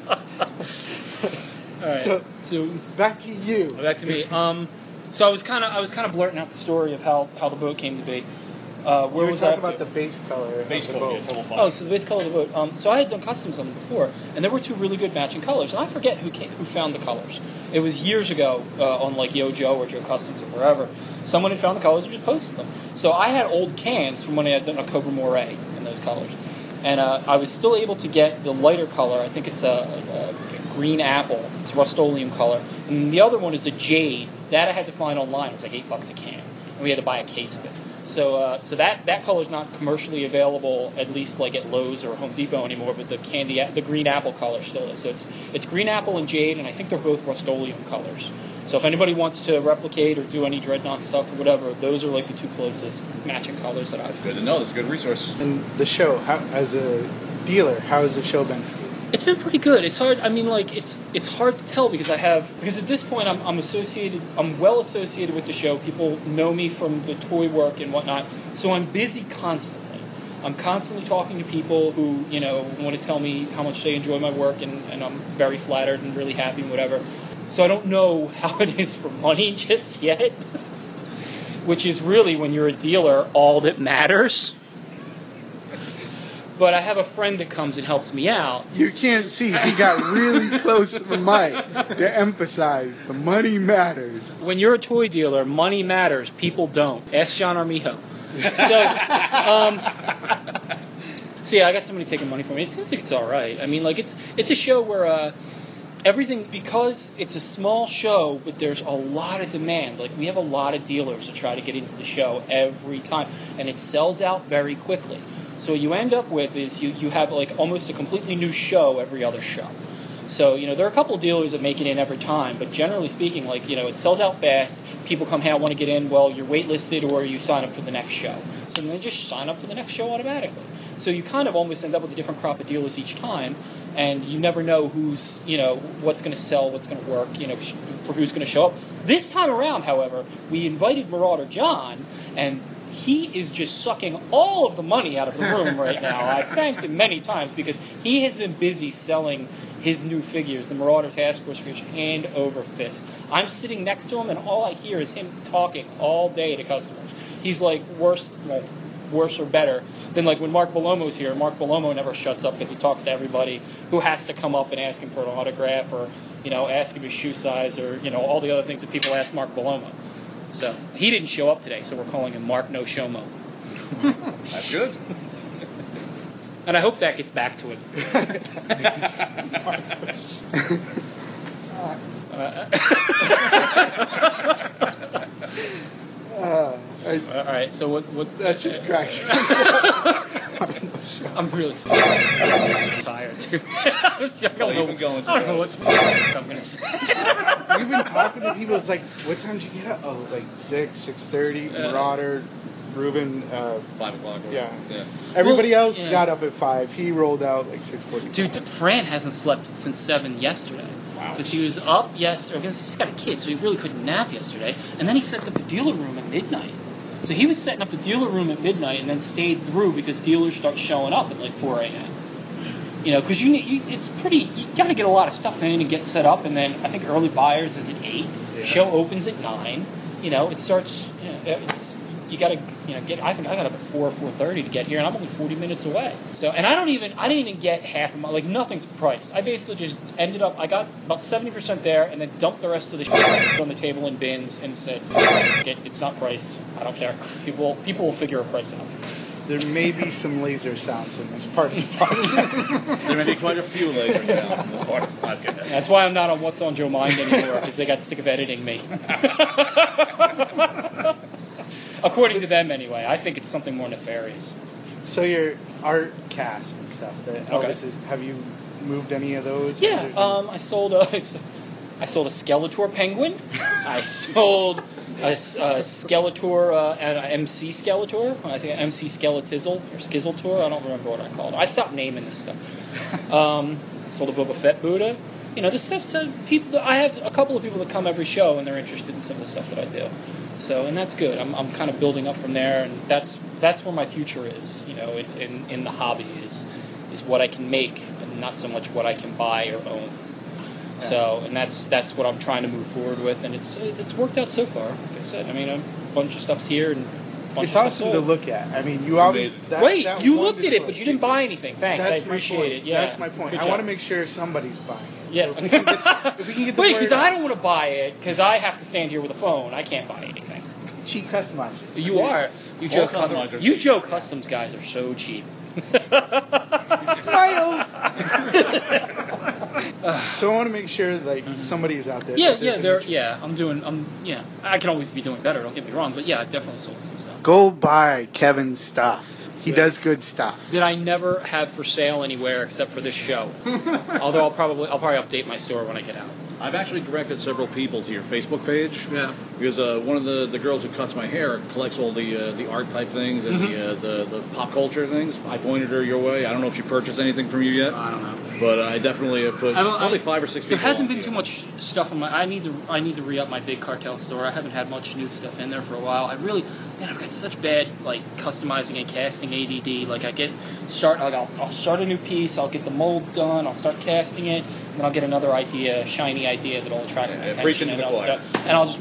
All right.
So-
So
Back to you.
back to me. Um, so I was kind of I was kind of blurting out the story of how, how the boat came to be. Uh,
We
where
were
was I
talking
up
about
to?
the base color.
Base
of the
color,
boat.
yeah, total fun.
Oh, so the base color of the boat. Um, so I had done customs on them before, and there were two really good matching colors. And I forget who came, who found the colors. It was years ago uh, on like Yo Joe or Joe Customs or wherever. Someone had found the colors and just posted them. So I had old cans from when I had done a Cobra Moray in those colors, and uh, I was still able to get the lighter color. I think it's a, a green apple. It's Rust-Oleum color, and the other one is a jade. That I had to find online. It was like eight bucks a can, and we had to buy a case of it. So, uh, so that that color is not commercially available, at least like at Lowe's or Home Depot anymore. But the candy, the green apple color still is. So it's it's green apple and jade, and I think they're both Rust-Oleum colors. So if anybody wants to replicate or do any Dreadnought stuff or whatever, those are like the two closest matching colors that I've.
Good to know. That's a good resource.
And the show, how, as a dealer, how has the show been for you?
It's been pretty good. It's hard. I mean, like it's it's hard to tell because I have because at this point I'm I'm associated. I'm well associated with the show. People know me from the toy work and whatnot. So I'm busy constantly. I'm constantly talking to people who you know want to tell me how much they enjoy my work, and, and I'm very flattered and really happy and whatever. So I don't know how it is for money just yet. which is really, when you're a dealer, all that matters. But I have a friend that comes and helps me out.
You can't see. He got really close to the mic to emphasize the money matters.
When you're a toy dealer, money matters. People don't. Ask John Armijo. So, um, so yeah, I got somebody taking money from me. It seems like it's all right. I mean, like it's it's a show where uh, everything, because it's a small show, but there's a lot of demand. Like we have a lot of dealers that try to get into the show every time, and it sells out very quickly. So what you end up with is you, you have like almost a completely new show every other show. So, you know, there are a couple of dealers that make it in every time, but generally speaking, like, you know, it sells out fast. People come here, want to get in. Well, you're waitlisted or you sign up for the next show. So then they just sign up for the next show automatically. So you kind of almost end up with a different crop of dealers each time, and you never know who's, you know, what's going to sell, what's going to work, you know, for who's going to show up. This time around, however, we invited Marauder John, and he is just sucking all of the money out of the room right now. I've thanked him many times because he has been busy selling his new figures, the Marauder Task Force figures, hand over fist. I'm sitting next to him, and all I hear is him talking all day to customers. He's like worse, well, worse or better than like when Mark Bellomo's here. Mark Bellomo never shuts up because he talks to everybody who has to come up and ask him for an autograph or, you know, ask him his shoe size or, you know, all the other things that people ask Mark Bellomo. So he didn't show up today, so we're calling him Mark No Showmo.
That's good.
And I hope that gets back to him.
uh, I,
All right, so what? What?
That just cracks me.
I'm really tired too. I don't
Oh,
know.
you've been going
I don't know what I'm gonna say.
We've been talking to people. It's like, what time did you get up? Oh, like six, six thirty.
Uh,
Marauder, Ruben. Uh,
Five o'clock. Or
yeah.
yeah.
Everybody
Well,
else
yeah.
got up at five. He rolled out like six forty.
Dude, Fran hasn't slept since seven yesterday.
Wow.
Because he was up yesterday. Because he's got a kid, so he really couldn't nap yesterday. And then he sets up the dealer room at midnight. So he was setting up the dealer room at midnight and then stayed through because dealers start showing up at like four a.m. You know, because you, you, it's pretty, you got to get a lot of stuff in and get set up. And then I think early buyers is at eight.
Yeah.
Show opens at nine. You know, it starts, you know, it's, you got to, you know, get, I think I got up at four, four thirty to get here, and I'm only forty minutes away. So, and I don't even, I didn't even get half of my, like, nothing's priced. I basically just ended up, I got about seventy percent there, and then dumped the rest of the shit on the table in bins and said, it, it's not priced. I don't care. People, people will figure a price out.
There may be some laser sounds in this part of the podcast.
There may be quite a few later now in this part of the podcast.
That's why I'm not on What's on Joe Mind anymore, because they got sick of editing me. According to them, anyway. I think it's something more nefarious.
So your art cast and stuff, the Elvis, is, have you moved any of those?
Yeah, um, I sold a, I sold a Skeletor penguin. I sold a, a Skeletor, uh, an M C Skeletor. I think M C Skeletizzle or Skizzletor. I don't remember what I called it. I stopped naming this stuff. Um, sold a Boba Fett Buddha. You know, this stuff. So people, I have a couple of people that come every show and they're interested in some of the stuff that I do. So, and that's good. I'm, I'm kind of building up from there, and that's that's where my future is. You know, in, in, in the hobby is is what I can make, and not so much what I can buy or own. Yeah. So, and that's that's what I'm trying to move forward with, and it's it's worked out so far. Like I said, I mean, a bunch of stuff's here, and a bunch
it's
of
awesome
stuff's
to
sold.
look at. I mean, you always that,
wait.
that
You
one
looked at it,
display-
but you didn't buy anything. Thanks,
That's
I appreciate
my point.
it. Yeah,
That's my point.
Good
I
job.
want to make sure somebody's buying it.
Yeah.
So if, we can get, if we can get the
Wait,
word
because
out-
I don't want to buy it because I have to stand here with a phone. I can't buy anything.
cheap customizer.
You are. You
All
Joe
customizers.
Customs. You Joe Customs guys are so cheap.
Smile. So I want to make sure like somebody's out there.
Yeah,
that there's
yeah,
an
there.
interest.
Yeah, I'm doing. I'm. Yeah, I can always be doing better. Don't get me wrong, but yeah, I've definitely sold some stuff
Go buy Kevin's stuff. He
Yeah.
does good stuff.
that I never have for sale anywhere except for this show. Although I'll probably I'll probably update my store when I get out.
I've actually directed several people to your Facebook page.
Yeah.
Because uh, one of the, the girls who cuts my hair collects all the uh, the art type things and
Mhm.
the, uh, the the pop culture things. I pointed her your way. I don't know if she purchased anything from you yet,
I don't know.
but I definitely have put
I don't-
probably
I-
five or six
There
people.
hasn't
on
been
to
too
you.
much stuff on my. I need to. I need to re up my big cartel store. I haven't had much new stuff in there for a while. I really, man, I've got such bad like customizing and casting A D D. Like I get start. Like I'll, I'll start a new piece. I'll get the mold done. I'll start casting it. Then I'll get another idea, shiny idea that'll attract my
Yeah,
attention,
preach into
and
the
I'll
choir.
start, and I'll just move on to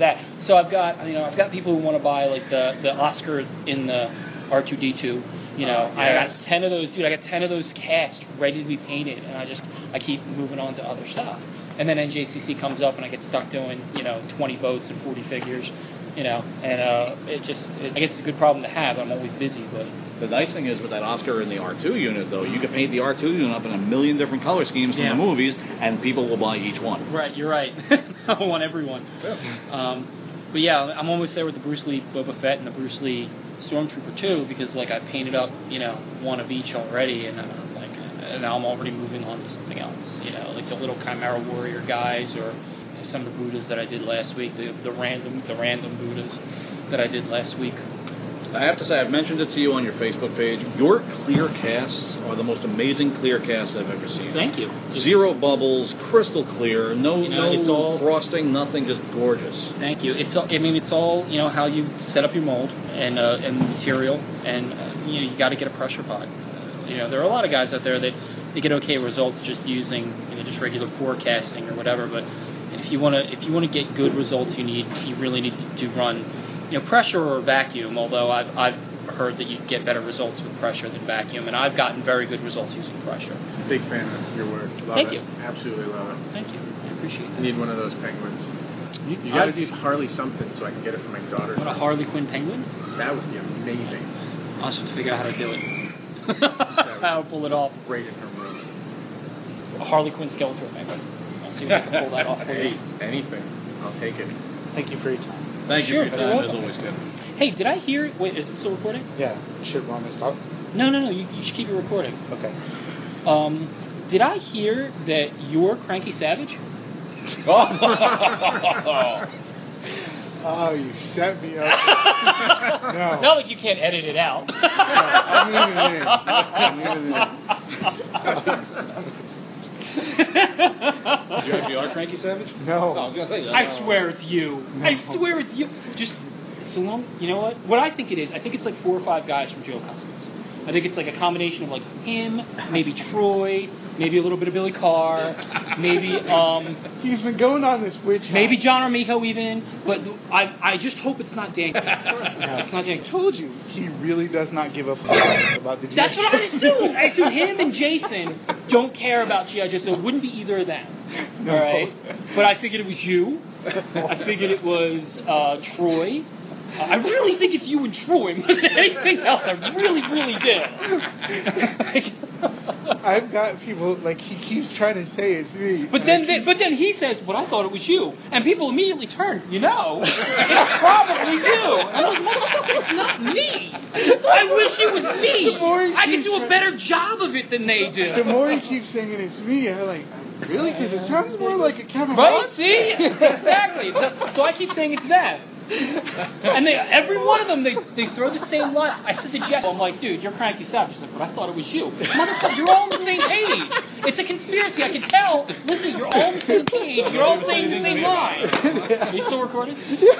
that. So I've got, you know, I've got people who want to buy like the, the Oscar in the R two D two. You know, I got ten of those, dude. I got ten of those cast ready to be painted, and I just I keep moving on to other stuff. And then N J C C comes up, and I get stuck doing, you know, twenty boats and forty figures. You know, and uh, it just, it, I guess it's a good problem to have. I'm always busy, but.
The nice thing is with that Oscar in the R two unit, though, you can paint the R two unit up in a million different color schemes from
Yeah.
the movies, and people will buy each one.
Right, you're right. I want everyone. Um, but yeah, I'm almost there with the Bruce Lee Boba Fett and the Bruce Lee Stormtrooper too, because like I painted up, you know, one of each already, and I'm like, and now I'm already moving on to something else. You know, like the little Chimera Warrior guys, or some of the Buddhas that I did last week, the the random the random Buddhas that I did last week.
I have to say, I've mentioned it to you on your Facebook page. Your clear casts are the most amazing clear casts I've ever seen.
Thank you.
Zero bubbles, crystal clear, no
You know,
no
it's all-
frosting, nothing, just gorgeous.
Thank you. It's all, I mean, it's all, you know, how you set up your mold and uh, and material, and uh, you know, you got to get a pressure pot. Uh, you know, there are a lot of guys out there that they get okay results just using, you know, just regular pour casting or whatever. But if you want to if you want to get good results, you need you really need to, to run, you know, pressure or vacuum. Although I've I've heard that you get better results with pressure than vacuum, and I've gotten very good results using pressure.
Big fan of your work. Love
Thank
it.
you.
Absolutely love it.
Thank you. I appreciate
I
that.
need one of those penguins. You, you
I-
got to do Harley something so I can get it for my daughter.
What, a Harley Quinn penguin?
That would be amazing.
I'll just have to figure out how to do it. How to pull it off.
Right in her room.
A Harley Quinn Skeletor penguin. I'll see if I can pull that off for
Hey,
you.
anything. I'll take it.
Thank you for your time.
Thank
Sure,
you for your
you're
time. It's
welcome.
always good.
Hey, did I hear... Wait, is it still recording?
Yeah, should want me to stop?
No, no, no. You, you should keep it recording.
Okay.
Um, did I hear that you're Cranky Savage?
Oh, you set me up. No.
Not like you can't edit it out.
I'm leaving it in. I'm leaving it
Did you actually are Cranky Savage?
in. No.
Oh, I was going to say that.
I swear it's you. I swear it's you. Just so long. You know what? What I think it is, I think it's like four or five guys from Joe Customs. I think it's like a combination of like him, maybe Troy, maybe a little bit of Billy Carr, maybe um,
He's been going on this witch hunt.
maybe John Armijo even. But I I just hope it's not Dan.
Yeah.
It's not Dan.
I told you, he really does not give a fuck about the G I.
That's what I assume. I assume him and Jason don't care about G I. Joe, so it wouldn't be either of them.
No.
All right. But I figured it was you. I figured it was uh, Troy. Uh, I really think it's you and Troy more than anything else. I really, really do.
I've got people, like, he keeps trying to say it's me.
But
and
then,
I
they,
keep-
but then he says, "But I thought it was you," and people immediately turn. You know, it's probably you. I'm like, motherfucker, it's not me. I wish it was me.
The more he
I could
keeps
do a
trying-
better job of it than they do.
The more he keeps saying it's me, I'm like, really? Because it sounds more like a Kevin
Right?
Hart.
See? Exactly. The- So I keep saying it's them. And they, every one of them, they, they throw the same line. I said to Jeff, I'm like, dude, you're Cranky Savage. He's like, but I thought it was you. Motherfucker, you're all on the same page. It's a conspiracy. I can tell. Listen, you're all on the same page. You're all saying the same line. Are you still recording?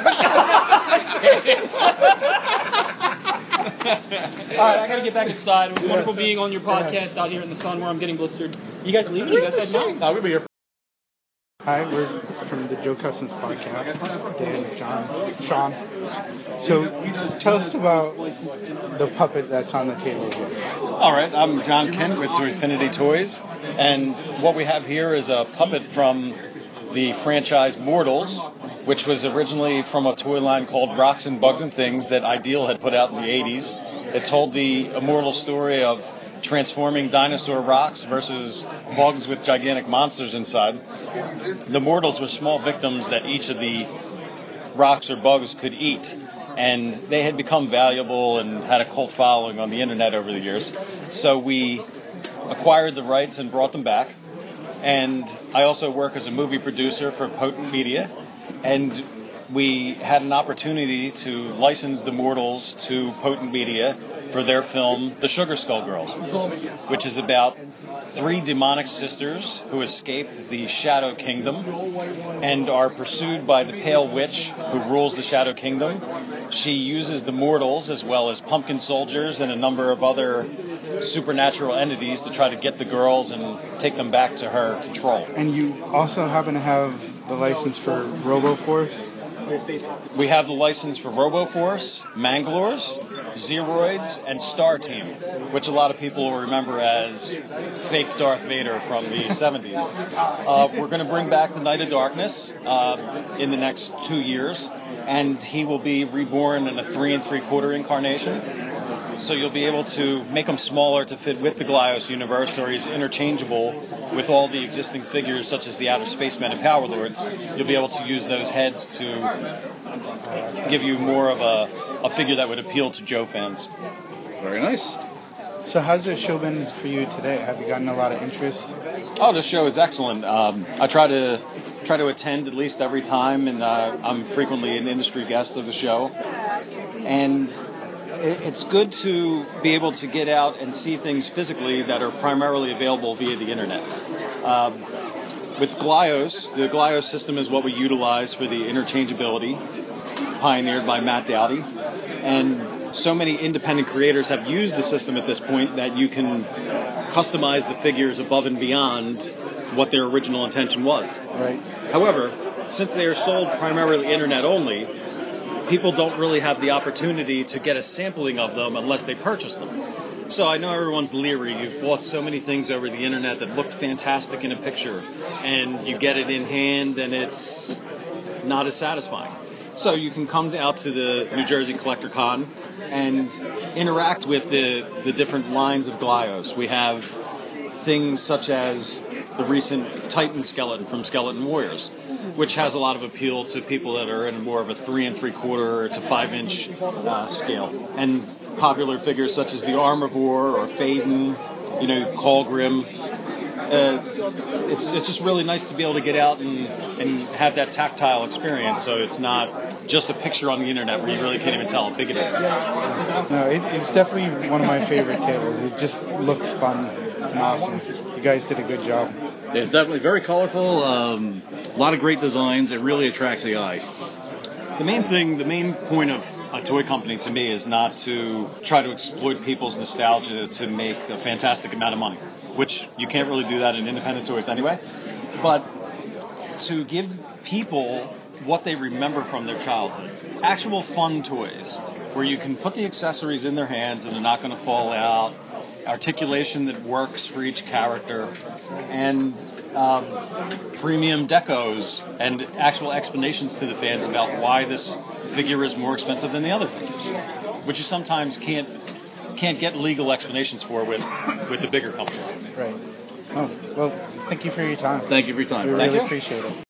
All right, I got to get back inside. It was wonderful being on your podcast out here in the sun where I'm getting blistered. You guys leaving? You guys said no?
No, we'll be here.
Hi, we're from the Joe Customs podcast. Dan, John, Sean. So, tell us about the puppet that's on the table here.
All right, I'm John Kent with Infinity Toys, and what we have here is a puppet from the franchise Mortals, which was originally from a toy line called Rocks and Bugs and Things that Ideal had put out in the eighties. It told the immortal story of transforming dinosaur rocks versus bugs with gigantic monsters inside. The mortals were small victims that each of the rocks or bugs could eat, and they had become valuable and had a cult following on the internet over the years. So we acquired the rights and brought them back. And I also work as a movie producer for Potent Media, and we had an opportunity to license the mortals to Potent Media for their film The Sugar Skull Girls, which is about three demonic sisters who escape the Shadow Kingdom and are pursued by the Pale Witch who rules the Shadow Kingdom. She uses the mortals as well as pumpkin soldiers and a number of other supernatural entities to try to get the girls and take them back to her control.
And you also happen to have the license for RoboForce?
We have the license for RoboForce, Manglores, Zeroids, and Star Team, which a lot of people will remember as fake Darth Vader from the seventies. Uh, we're going to bring back the Knight of Darkness uh, in the next two years, and he will be reborn in a three and three quarter incarnation. So you'll be able to make him smaller to fit with the Glyos universe, or he's interchangeable with all the existing figures, such as the Outer Spacemen and Power Lords. You'll be able to use those heads to give you more of a, a figure that would appeal to Joe fans.
Very nice.
So how's the show been for you today? Have you gotten a lot of interest?
Oh, the show is excellent. Um, I try to try to attend at least every time, and uh, I'm frequently an industry guest of the show. And it's good to be able to get out and see things physically that are primarily available via the internet. Um, with Glyos, the Glyos system is what we utilize for the interchangeability, pioneered by Matt Dowdy. And so many independent creators have used the system at this point that you can customize the figures above and beyond what their original intention was.
Right.
However, since they are sold primarily internet only, people don't really have the opportunity to get a sampling of them unless they purchase them. So I know everyone's leery. You've bought so many things over the internet that looked fantastic in a picture, and you get it in hand and it's not as satisfying. So you can come out to the New Jersey Collector Con and interact with the, the different lines of Glyos. We have things such as the recent Titan skeleton from Skeleton Warriors, which has a lot of appeal to people that are in more of a three and three quarter to five inch uh, scale. And popular figures such as the Armivore or Faden, you know, Colgrim. Uh, it's it's just really nice to be able to get out and, and have that tactile experience, so it's not just a picture on the internet where you really can't even tell how big it is.
No, it, it's definitely one of my favorite tables. It just looks fun and awesome. You guys did a good job.
It's definitely very colorful, um, a lot of great designs. It really attracts the eye.
The main thing, the main point of a toy company to me is not to try to exploit people's nostalgia to make a fantastic amount of money, which you can't really do that in independent toys anyway, but to give people what they remember from their childhood. Actual fun toys, where you can put the accessories in their hands and they're not going to fall out, articulation that works for each character, and um, premium decos and actual explanations to the fans about why this figure is more expensive than the other figures, which you sometimes can't can't get legal explanations for with, with the bigger companies.
Right. Oh, well, thank you for your time.
Thank you for your time.
We
Thank
really
you.
appreciate it.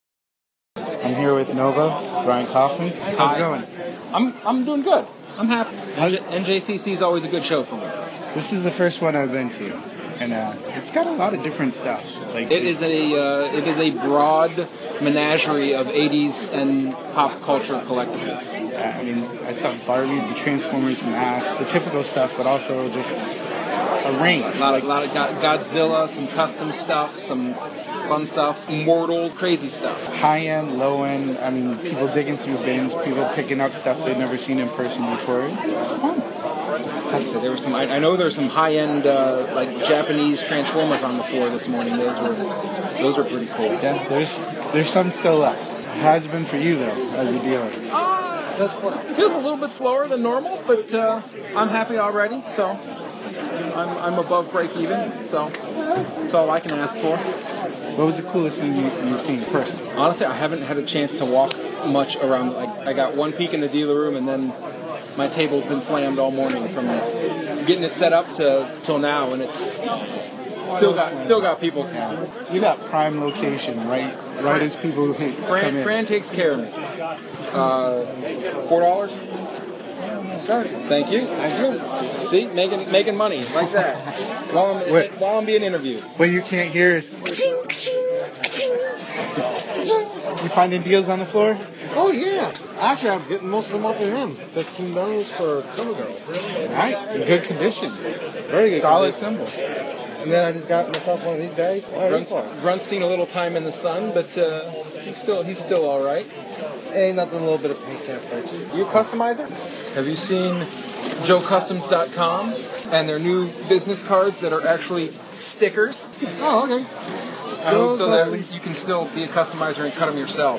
I'm here with Nova, Brian Kaufman. How's
Hi.
it going?
I'm I'm doing good. I'm happy. N J C C is always a good show for me.
This is the first one I've been to, and uh, it's got a lot of different stuff. Like
It is a uh, it is a broad menagerie of eighties and pop culture collectibles.
I mean, I saw Barbies and Transformers, masks, the typical stuff, but also just a range.
A lot of, lot of Go- Godzilla, some custom stuff, some fun stuff, Immortals, crazy stuff.
High end, low end. I mean, people digging through bins, people picking up stuff they've never seen in person before. It's fun.
That's it. There were some. I, I know there's some high-end, uh, like Japanese Transformers on the floor this morning. Those were, those were pretty cool.
Yeah, there's there's some still left. Has been for you though, as a dealer.
Uh, feels a little bit slower than normal, but uh, I'm happy already. So I'm I'm above break even. So that's all I can ask for.
What was the coolest thing you, you've seen first?
Honestly, I haven't had a chance to walk much around. Like I got one peek in the dealer room, and then my table's been slammed all morning from getting it set up to till now, and it's still got still got people.
You got prime location, right? Right as people hit.
Fran,
come in.
Fran takes care of me. Uh, Four dollars. Thank you. Thank you. See, making making money like that while I'm
Wait.
while I'm being interviewed.
What you can't hear is. You finding deals on the floor?
Oh, yeah. Actually, I'm getting most of them off of him. fifteen dollars for Cover Girl.
All right. In good condition.
Very good.
Solid
condition.
symbol.
And then I just got myself one of these guys. Oh,
Grunt's, Grunt's seen a little time in the sun, but uh, he's still he's still all right.
Ain't nothing a little bit of paint can't fix.
You a customizer? Have you seen Joe Customs dot com and their new business cards that are actually stickers?
Oh, okay.
Um, so that you can still be a customizer and cut them yourself.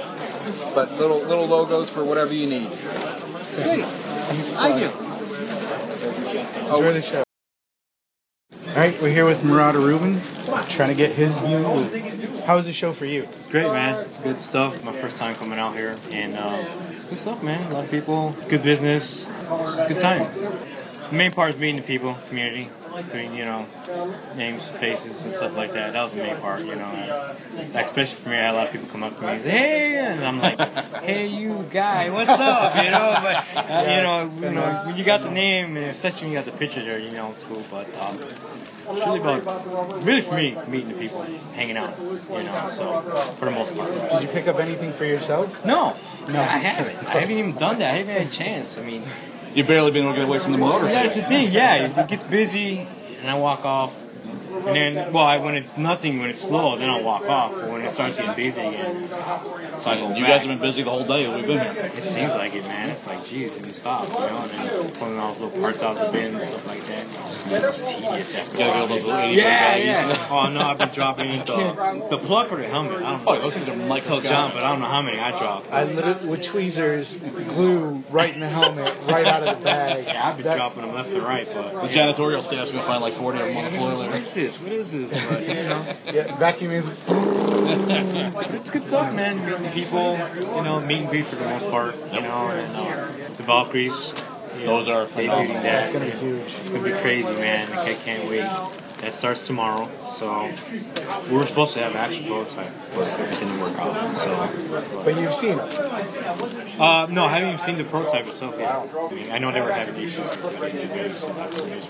but little little logos for whatever you need.
Sweet. Thank you.
Enjoy the show. All right, we're here with Marauder Ruben, trying to get his view. How was the show for you?
It's great, man. Good stuff. My first time coming out here, and uh, it's good stuff, man. A lot of people, good business, it's a good time. The main part is meeting the people, community, doing, you know, names, faces, and stuff like that. That was the main part, you know. And, like, especially for me, I had a lot of people come up to me and say, "Hey," and I'm like, "Hey, you guy, what's up?" You know, but uh, you know, you know, when you got the name, and especially when you got the picture there, you know, it's cool. But um, it's really about, really for me, meeting the people, hanging out, you know. So for the most part.
Did you pick up anything for yourself?
No,
no,
I haven't. I haven't even done that. I haven't had a chance. I mean.
You've barely been able to get away from the motor.
Yeah, that's the thing. Yeah, it gets busy, and I walk off. And then, well, I, when it's nothing, when it's slow, then I'll walk off. But when it starts getting busy again, it's, it's like
you guys have been busy the whole day as we've been here.
It seems like it, man. It's like, geez, and you stop, you know, and then pulling all those little parts out of the bin and stuff like that. It's just tedious after
you gotta get those little
yeah, yeah. Oh no, I've been dropping the the plug for the helmet. I don't know.
Oh, those things are microscopic.
Tell John, but I don't know how many I dropped.
I literally with tweezers glue right in the helmet, right out of the bag.
Yeah, I've been that, dropping them left and right, but
the janitorial staff's gonna find like forty of them on the floor later.
What's this? What is this? But, you know.
Yeah, vacuum is.
But it's good stuff, man. Meeting people, you know, meet and greet for the most part, you know, and uh, the Valkyries.
Those are
phenomenal.
That's gonna be huge.
It's gonna be crazy, man. I can't wait. That starts tomorrow, so we were supposed to have an actual prototype, but it didn't work out. So,
but, but you've seen it?
Uh, no, I haven't even seen the prototype itself yet. I mean, I know they were having issues with it, so that's the news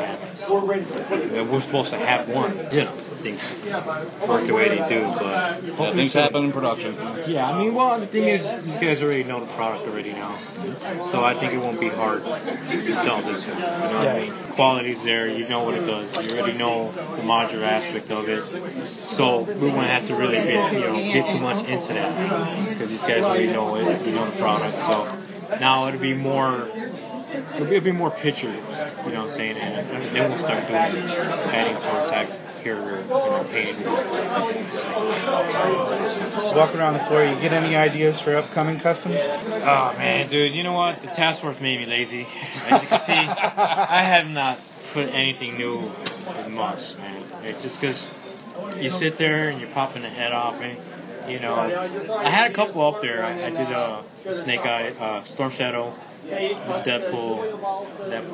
we're supposed to have one. You know, things work the way they do, but
yeah, things so. happen in production.
Yeah, I mean, well, the thing is, these guys already know the product already now, so I think it won't be hard to sell this one. You know what I mean? Quality's there. You know what it does. You already know the modular aspect of it, so we won't have to really get, you know, get too much into that because these guys already know it, we know the product. So now it'll be more, it'll be, it'll be more pictures, you know what I'm saying, and, and then we'll start doing adding prototype here, you know, painting and stuff.
Walk around the floor. You get any ideas for upcoming customs?
Oh man, dude, you know what? The task force made me lazy. As you can see, I have not put anything new in months, man. It's just because you sit there and you're popping the head off, and you know, I had a couple up there. I, I did a, a Snake Eye, uh, Storm Shadow, Deadpool, that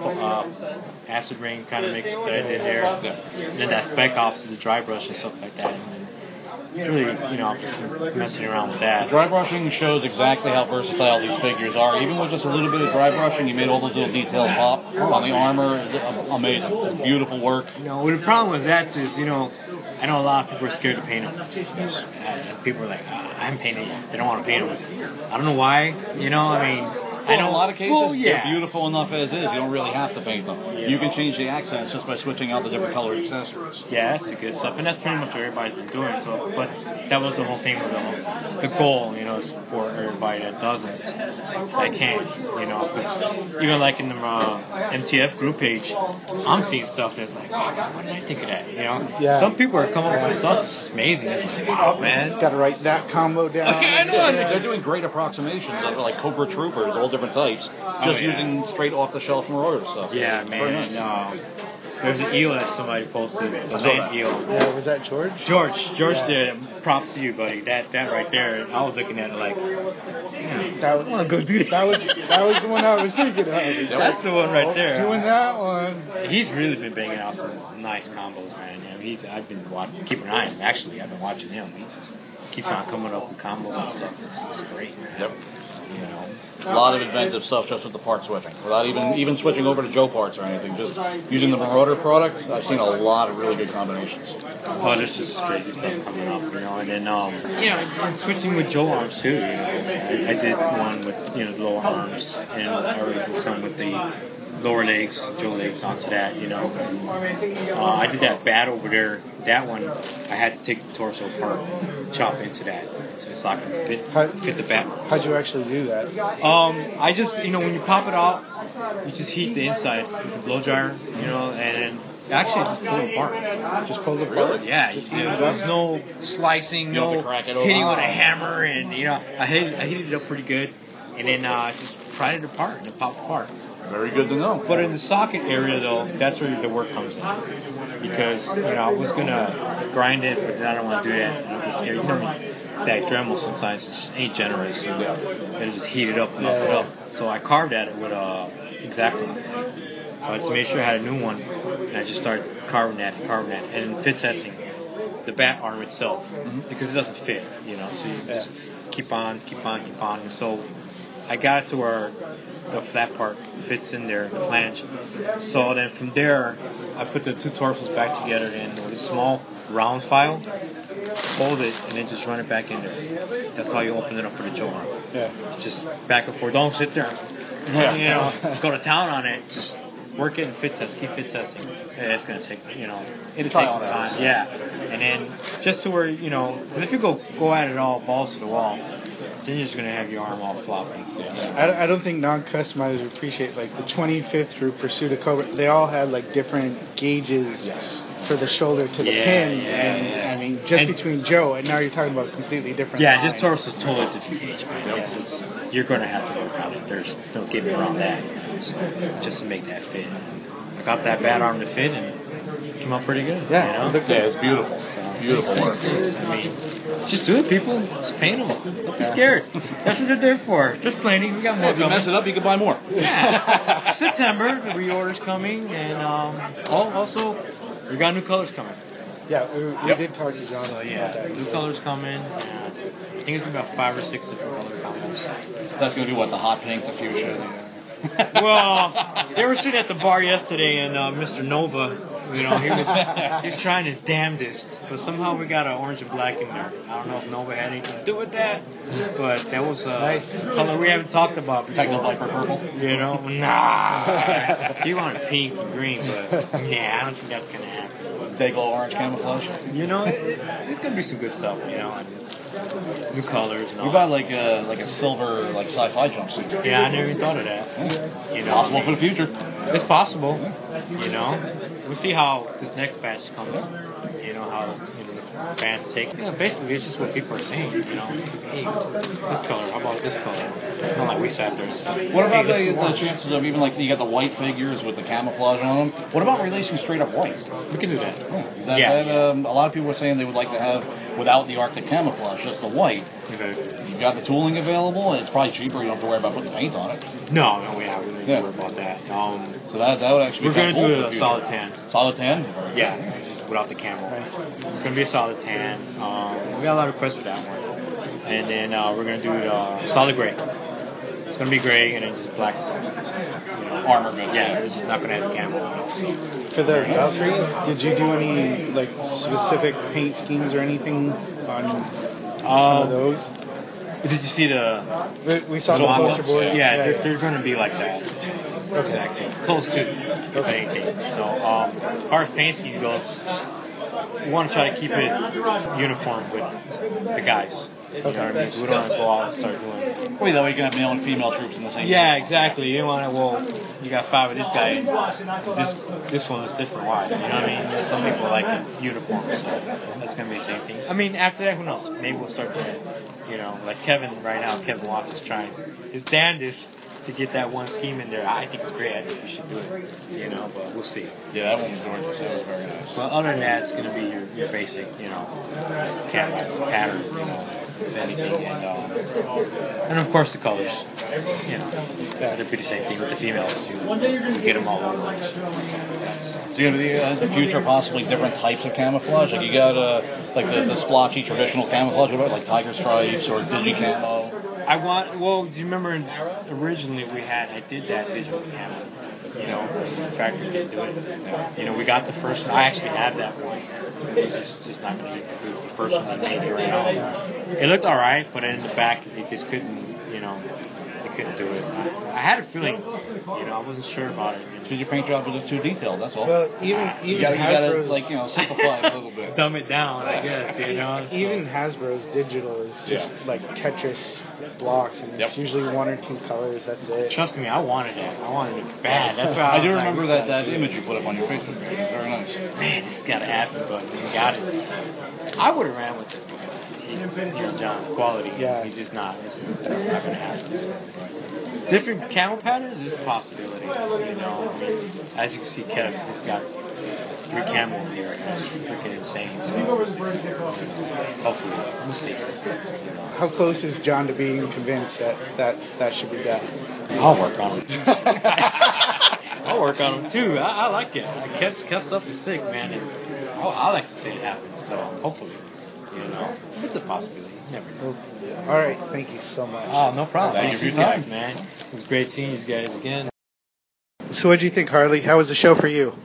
uh, Acid Rain kind of mix that I did there, and then that Spec Ops is the dry brush and stuff like that. And it's really, you know, messing around with that.
The dry brushing shows exactly how versatile these figures are. Even with just a little bit of dry brushing, you made all those little details pop on the armor. Amazing. It's beautiful work.
You know, the problem with that is, you know, I know a lot of people are scared to paint them. Uh, people are like, oh, I haven't painted yet. They don't want to paint them. I don't know why. You know, I mean...
Well,
I know
in a lot of cases,
well, yeah.
they're beautiful enough as is. You don't really have to paint them. Yeah. You can change the accents just by switching out the different colored accessories.
Yeah, that's the good stuff, and that's pretty much what everybody's been doing. So, but that was the whole thing with the, the goal, you know, is for everybody that doesn't, that can, you know, because even like in the uh, M T F group page, I'm seeing stuff that's like, oh God, what did I think of that? You know,
yeah.
Some people are coming up with stuff that's amazing. It's like, wow, man,
got to write that combo down.
I know.
They're doing great approximations of like Cobra Troopers, all different types, just
oh, yeah.
using straight off the shelf Marauder stuff.
Yeah, man.
Nice.
No. There's an eel that somebody posted. The land eel.
Yeah, was that George?
George. George
yeah.
did. Props to you, buddy. That that right there. I was looking at it like, damn,
that was,
I want to go do that.
That was that was the one I was thinking of.
That's the one right there.
Doing that one.
He's really been banging out some nice combos, man. I mean, he's I've been watching, keeping an eye on him. Actually, I've been watching him. He just keeps on coming up with combos and stuff. It's, it's great, man.
Yep.
You know.
A lot of inventive stuff just with the part switching, without even even switching over to Joe parts or anything. Just using the Marauder product, I've seen a lot of really good combinations.
Oh, there's just crazy stuff coming up, you know. And then, um, you know, and switching with Joe arms too. You know, I, I did one with you know the lower arms, and I already did some with the lower legs, Joe legs onto that. You know, uh, I did that bat over there. That one, I had to take the torso apart, chop into that. To the socket to fit, How, fit the bat.
How'd you actually do that?
Um, I just, you know, when you pop it out, you just heat the inside with the blow dryer, you know, and then Actually, it just pulled apart.
Just pulled apart.
Yeah,
Just
you
heated
know,
it
there
up?
was no slicing,
You don't
no
have to crack it
hitting
open.
with a hammer, and you know, I heated, I heated it up pretty good, and then uh, just pried it apart, and it popped apart.
Very good to know.
But in the socket area, though, that's where the work comes in, because you know I was gonna grind it, but then I don't want to do that. It'll be scary. You know, that Dremel sometimes it just ain't generous. So it'll just heat it up and melt it up. So I carved at it with a X-Acto. So I just made sure I had a new one, and I just started carving at it, carving at it, and fit testing the bat arm itself, because it doesn't fit, you know. So you just keep on, keep on, keep on. And so I got it to where the flat part fits in there, the flange. So then from there, I put the two torsos back together and with a small round file, hold it, and then just run it back in there. That's how you open it up for the Joe arm.
Yeah.
Just back and forth. Don't sit there,
Yeah.
you know, go to town on it. Just work it and fit test, keep fit testing. Yeah, it's going to take, you know, it takes some time. Yeah. And then just to where, you know, because if you go, go at it all balls to the wall, then you're just going to have your arm all floppy.
I, I don't think non-customizers appreciate, like, the twenty-fifth through Pursuit of Cobra. They all had, like, different gauges for the shoulder to the
Yeah,
pin.
yeah,
and,
yeah.
I mean, just
And-
between Joe, and now you're talking about a completely different
Yeah,
line.
this torso is totally different gauge, man. It's, it's, you're going to have to work on it. There's no getting around that. So, just to make that fit. I got that bad arm to fit, and it came out pretty good.
Yeah,
you know?
it looked
Yeah, it's beautiful.
So,
Beautiful
thanks,
work.
thanks, thanks. I mean, just do it, people. Just paint them. Don't be scared. That's what they're there for. Just painting. We got more
If you
coming.
mess it up, you can buy more.
Yeah. September, the reorder's coming, and um, oh, also, we got new colors coming.
Yeah, we, we
Yep.
did talk to John
So
about
yeah,
that.
new
so-
colors coming. And I think it's about five or six different color combos.
That's going to be what, the hot pink, the fuchsia? The,
Well, they were sitting at the bar yesterday, and uh, Mister Nova, you know, he was he was trying his damnedest, but somehow we got an orange and black in there. I don't know if Nova had anything to do with that, but that was a color we haven't talked about before.
Techno Viper purple?
You know, nah. He wanted pink and green, but yeah, I don't think that's gonna happen.
Dayglow orange camouflage?
You know, it, it, it's gonna be some good stuff. You know, and new colors and all.
You got like a like a silver like sci-fi jumpsuit.
Yeah, I never even thought of that. You know,
Possible
I mean,
for the future.
It's possible. You know, we'll see how this next batch comes. You know how you know, the fans take. Yeah, basically, it's just what people are saying. You know, hey, this color. How about this color? It's not like we sat there and said.
What about
hey,
the,
let's do
the
orange.
chances of even like you got the white figures with the camouflage on them? What about releasing straight up white?
We can do that.
Yeah, that,
Yeah.
that, um, a lot of people are saying they would like to have without the Arctic camouflage, just the white.
Okay.
You got the tooling available, and it's probably cheaper. You don't have to worry about putting paint on it.
No, no, we haven't. We don't
Yeah.
worry about that. Um,
So that that would actually.
we're
be
gonna
kinda
do
cool
a
for the
solid
future.
tan.
Solid tan.
Yeah, just without the camo. It's gonna be a solid tan. Um, we got a lot of requests for that one, and then uh, we're gonna do it uh, solid gray. It's gonna be gray and then just black. You know,
Armor goods.
Yeah, it's just not gonna have camo on it. So.
For the Valkyries, did you do any like specific paint schemes or anything on some
Um,
of those?
Did you see the?
We, we saw the
little
poster
mock-ups?
board.
Yeah, they're, they're going to be like that. Exactly. Close to if anything. So, um, as far as paint scheme goes, we want to try to keep it uniform with the guys. You know what I mean? So we don't want to go out and start doing.
Well, that way you can have male and female troops in the same.
Yeah, exactly. You don't want to. Well, you got five of this guy. And this this one is different. Why? You know what I mean? Some people like it uniform, so that's gonna be the same thing. I mean, after that, who knows? Maybe we'll start doing. You know, like Kevin right now. Kevin Watts is trying his damnedest to get that one scheme in there. I think it's great. I think we should do it. You know, but we'll see.
Yeah, that one was gorgeous. That was very nice.
But other than that, it's gonna be your, your basic, you know, camo pattern. You know. Anything and um, and of course the colors, you know, it'll be the same thing with the females. You, you get them all over. That's,
Do you have the, uh, the future possibly different types of camouflage? Like you got uh, like the, the splotchy traditional camouflage, what about like tiger stripes or digi camo?
I want. Well, do you remember originally we had? I did that digital camo. You know, the factory didn't do it. You know, we got the first one. I actually have that one. It's just, just not going to get it. It was the first one they made right now. It looked alright, but in the back, it just couldn't, you know, it couldn't do it. I, I had a feeling, you know, I wasn't sure about it.
Because your paint job was just too detailed, that's all.
Well, even even
you gotta, you gotta
Hasbro's,
like, you know, simplify it a little bit.
Dumb it down, I guess, you know. So.
Even Hasbro's digital is just
Yeah.
like Tetris blocks, and it's
Yep.
usually one or two colors. That's it.
Trust me, I wanted it. I wanted it bad. That's why I,
I do
was
remember
like,
that, that image you put up on your Facebook page. Very nice.
Man, this has got to happen, but we got it. I would have ran with it. You know, John, quality.
Yeah.
He's just not. It's, it's not going to happen. So. Different camel patterns is a possibility. You know, I mean, as you can see, Kev's just got three camel here, and that's freaking insane. So hopefully, we'll see.
How close is John to being convinced that that, that should be done?
I'll work on it. I'll work on them too. I, I like it. Kev, Kev stuff is sick, man, and I, I like to see it happen. So hopefully, you know, it's a possibility. You never know.
All right, thank you so much.
Oh, no problem.
Thank you for your
guys,
time.
man. It was great seeing you guys again.
So, what do you think, Harley? How was the show for you?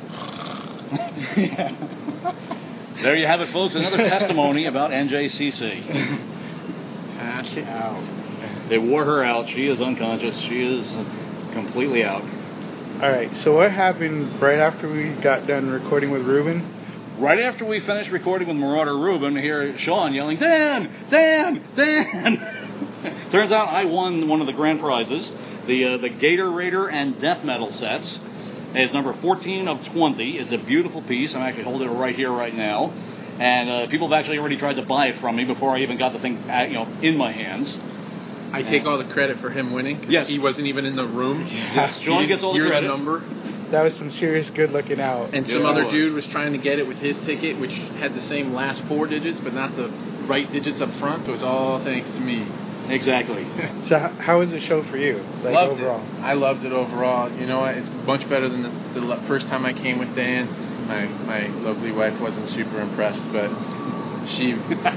There you have it, folks. Another testimony about N J C C.
Passed out.
They wore her out. She is unconscious. She is completely out.
All right, so what happened right after we got done recording with Ruben?
Right after we finished recording with Marauder Ruben, we hear Sean yelling, Dan! Dan! Dan! Turns out I won one of the grand prizes, the uh, the Gator Raider and Death Metal sets. It's number fourteen of twenty. It's a beautiful piece. I'm actually holding it right here, right now. And uh, people have actually already tried to buy it from me before I even got the thing, uh, you know, in my hands.
I take all the credit for him winning. 'Cause
Yes.
he wasn't even in the room.
Yes,
He
Sean
didn't
gets all the
hear
credit.
number.
That was some serious good looking out.
And some
Yes,
other
it was.
dude was trying to get it with his ticket, which had the same last four digits, but not the right digits up front. So it's all thanks to me.
Exactly.
So, h- how was the show for you? Like
loved
overall?
it. I loved it overall. You know what? It's much better than the, the le- first time I came with Dan. My my lovely wife wasn't super impressed, but she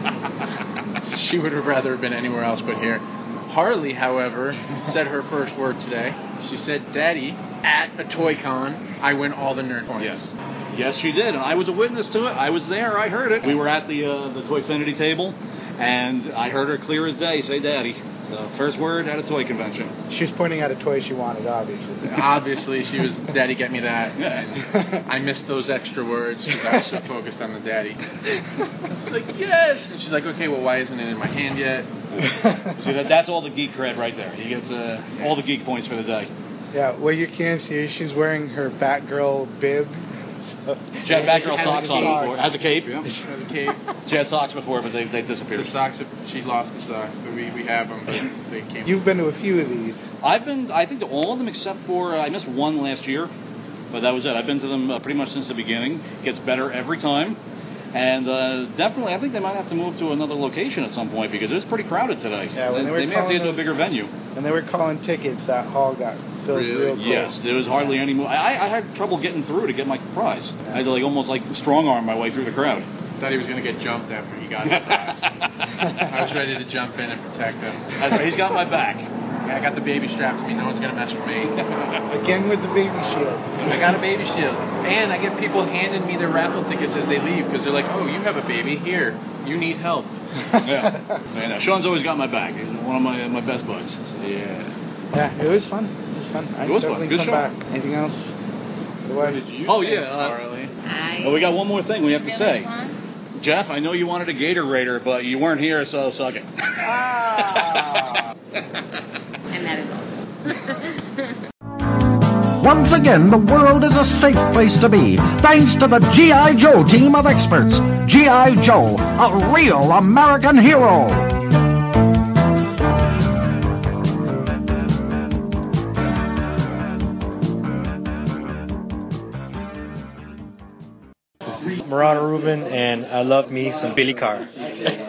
she would have rather been anywhere else but here. Harley, however, said her first word today. She said, "Daddy, at a Toy Con, I win all the nerd points."
Yes. Yes, she did, and I was a witness to it. I was there. I heard it. We were at the uh, the Toyfinity table, and I heard her clear as day say, "Daddy." So first word at a toy convention.
She was pointing out a toy she wanted, obviously.
Obviously, she was, "Daddy, get me that." And I missed those extra words because I was so focused on the daddy. I was like, "Yes!" And she's like, "Okay, well, why isn't it in my hand yet?"
See, that, that's all the geek cred right there. He gets uh, all the geek points for the day.
Yeah, what you can see is she's wearing her Batgirl bib. So
She had Batgirl
Has a
socks on
cape.
before. Has a cape, yeah.
She has a cape.
She had socks before, but they, they disappeared.
The socks, she lost the socks. So we, we have them, but they came.
You've been to a few of these.
I've been, I think, to all of them except for, uh, I missed one last year, but that was it. I've been to them uh, pretty much since the beginning. Gets better every time. And uh, definitely, I think they might have to move to another location at some point because it was pretty crowded today.
Yeah, when
they,
they were
they may have to
calling
get to a
those-
bigger venue.
When they were calling tickets, that hall got filled
Really?
real quick.
Yes, there was hardly any more. I, I had trouble getting through to get my prize. I had to like almost like strong arm my way through the crowd.
Thought he was going to get jumped after he got his prize. I was ready to jump in and protect him.
He's got my back.
I got the baby strapped to me. No one's going to mess with me.
Again with the baby shield.
I got a baby shield. And I get people handing me their raffle tickets as they leave because they're like, "Oh, you have a baby. Here, you need help."
Yeah. Man, uh, Sean's always got my back. He's one of my my best buds. So, yeah.
Yeah, it was fun. It was fun. I
It was fun.
definitely
Good
come
show.
back. Anything else? Otherwise,
Oh yeah. Uh, well, we got one more thing we have to say. Jeff, I know you wanted a Gator Raider, but you weren't here, so suck it.
Ah.
And that is all.
Once again, the world is a safe place to be, thanks to the G I. Joe team of experts. G I. Joe, a real American hero.
This is Marauder Ruben, and I love me some Billy Carr.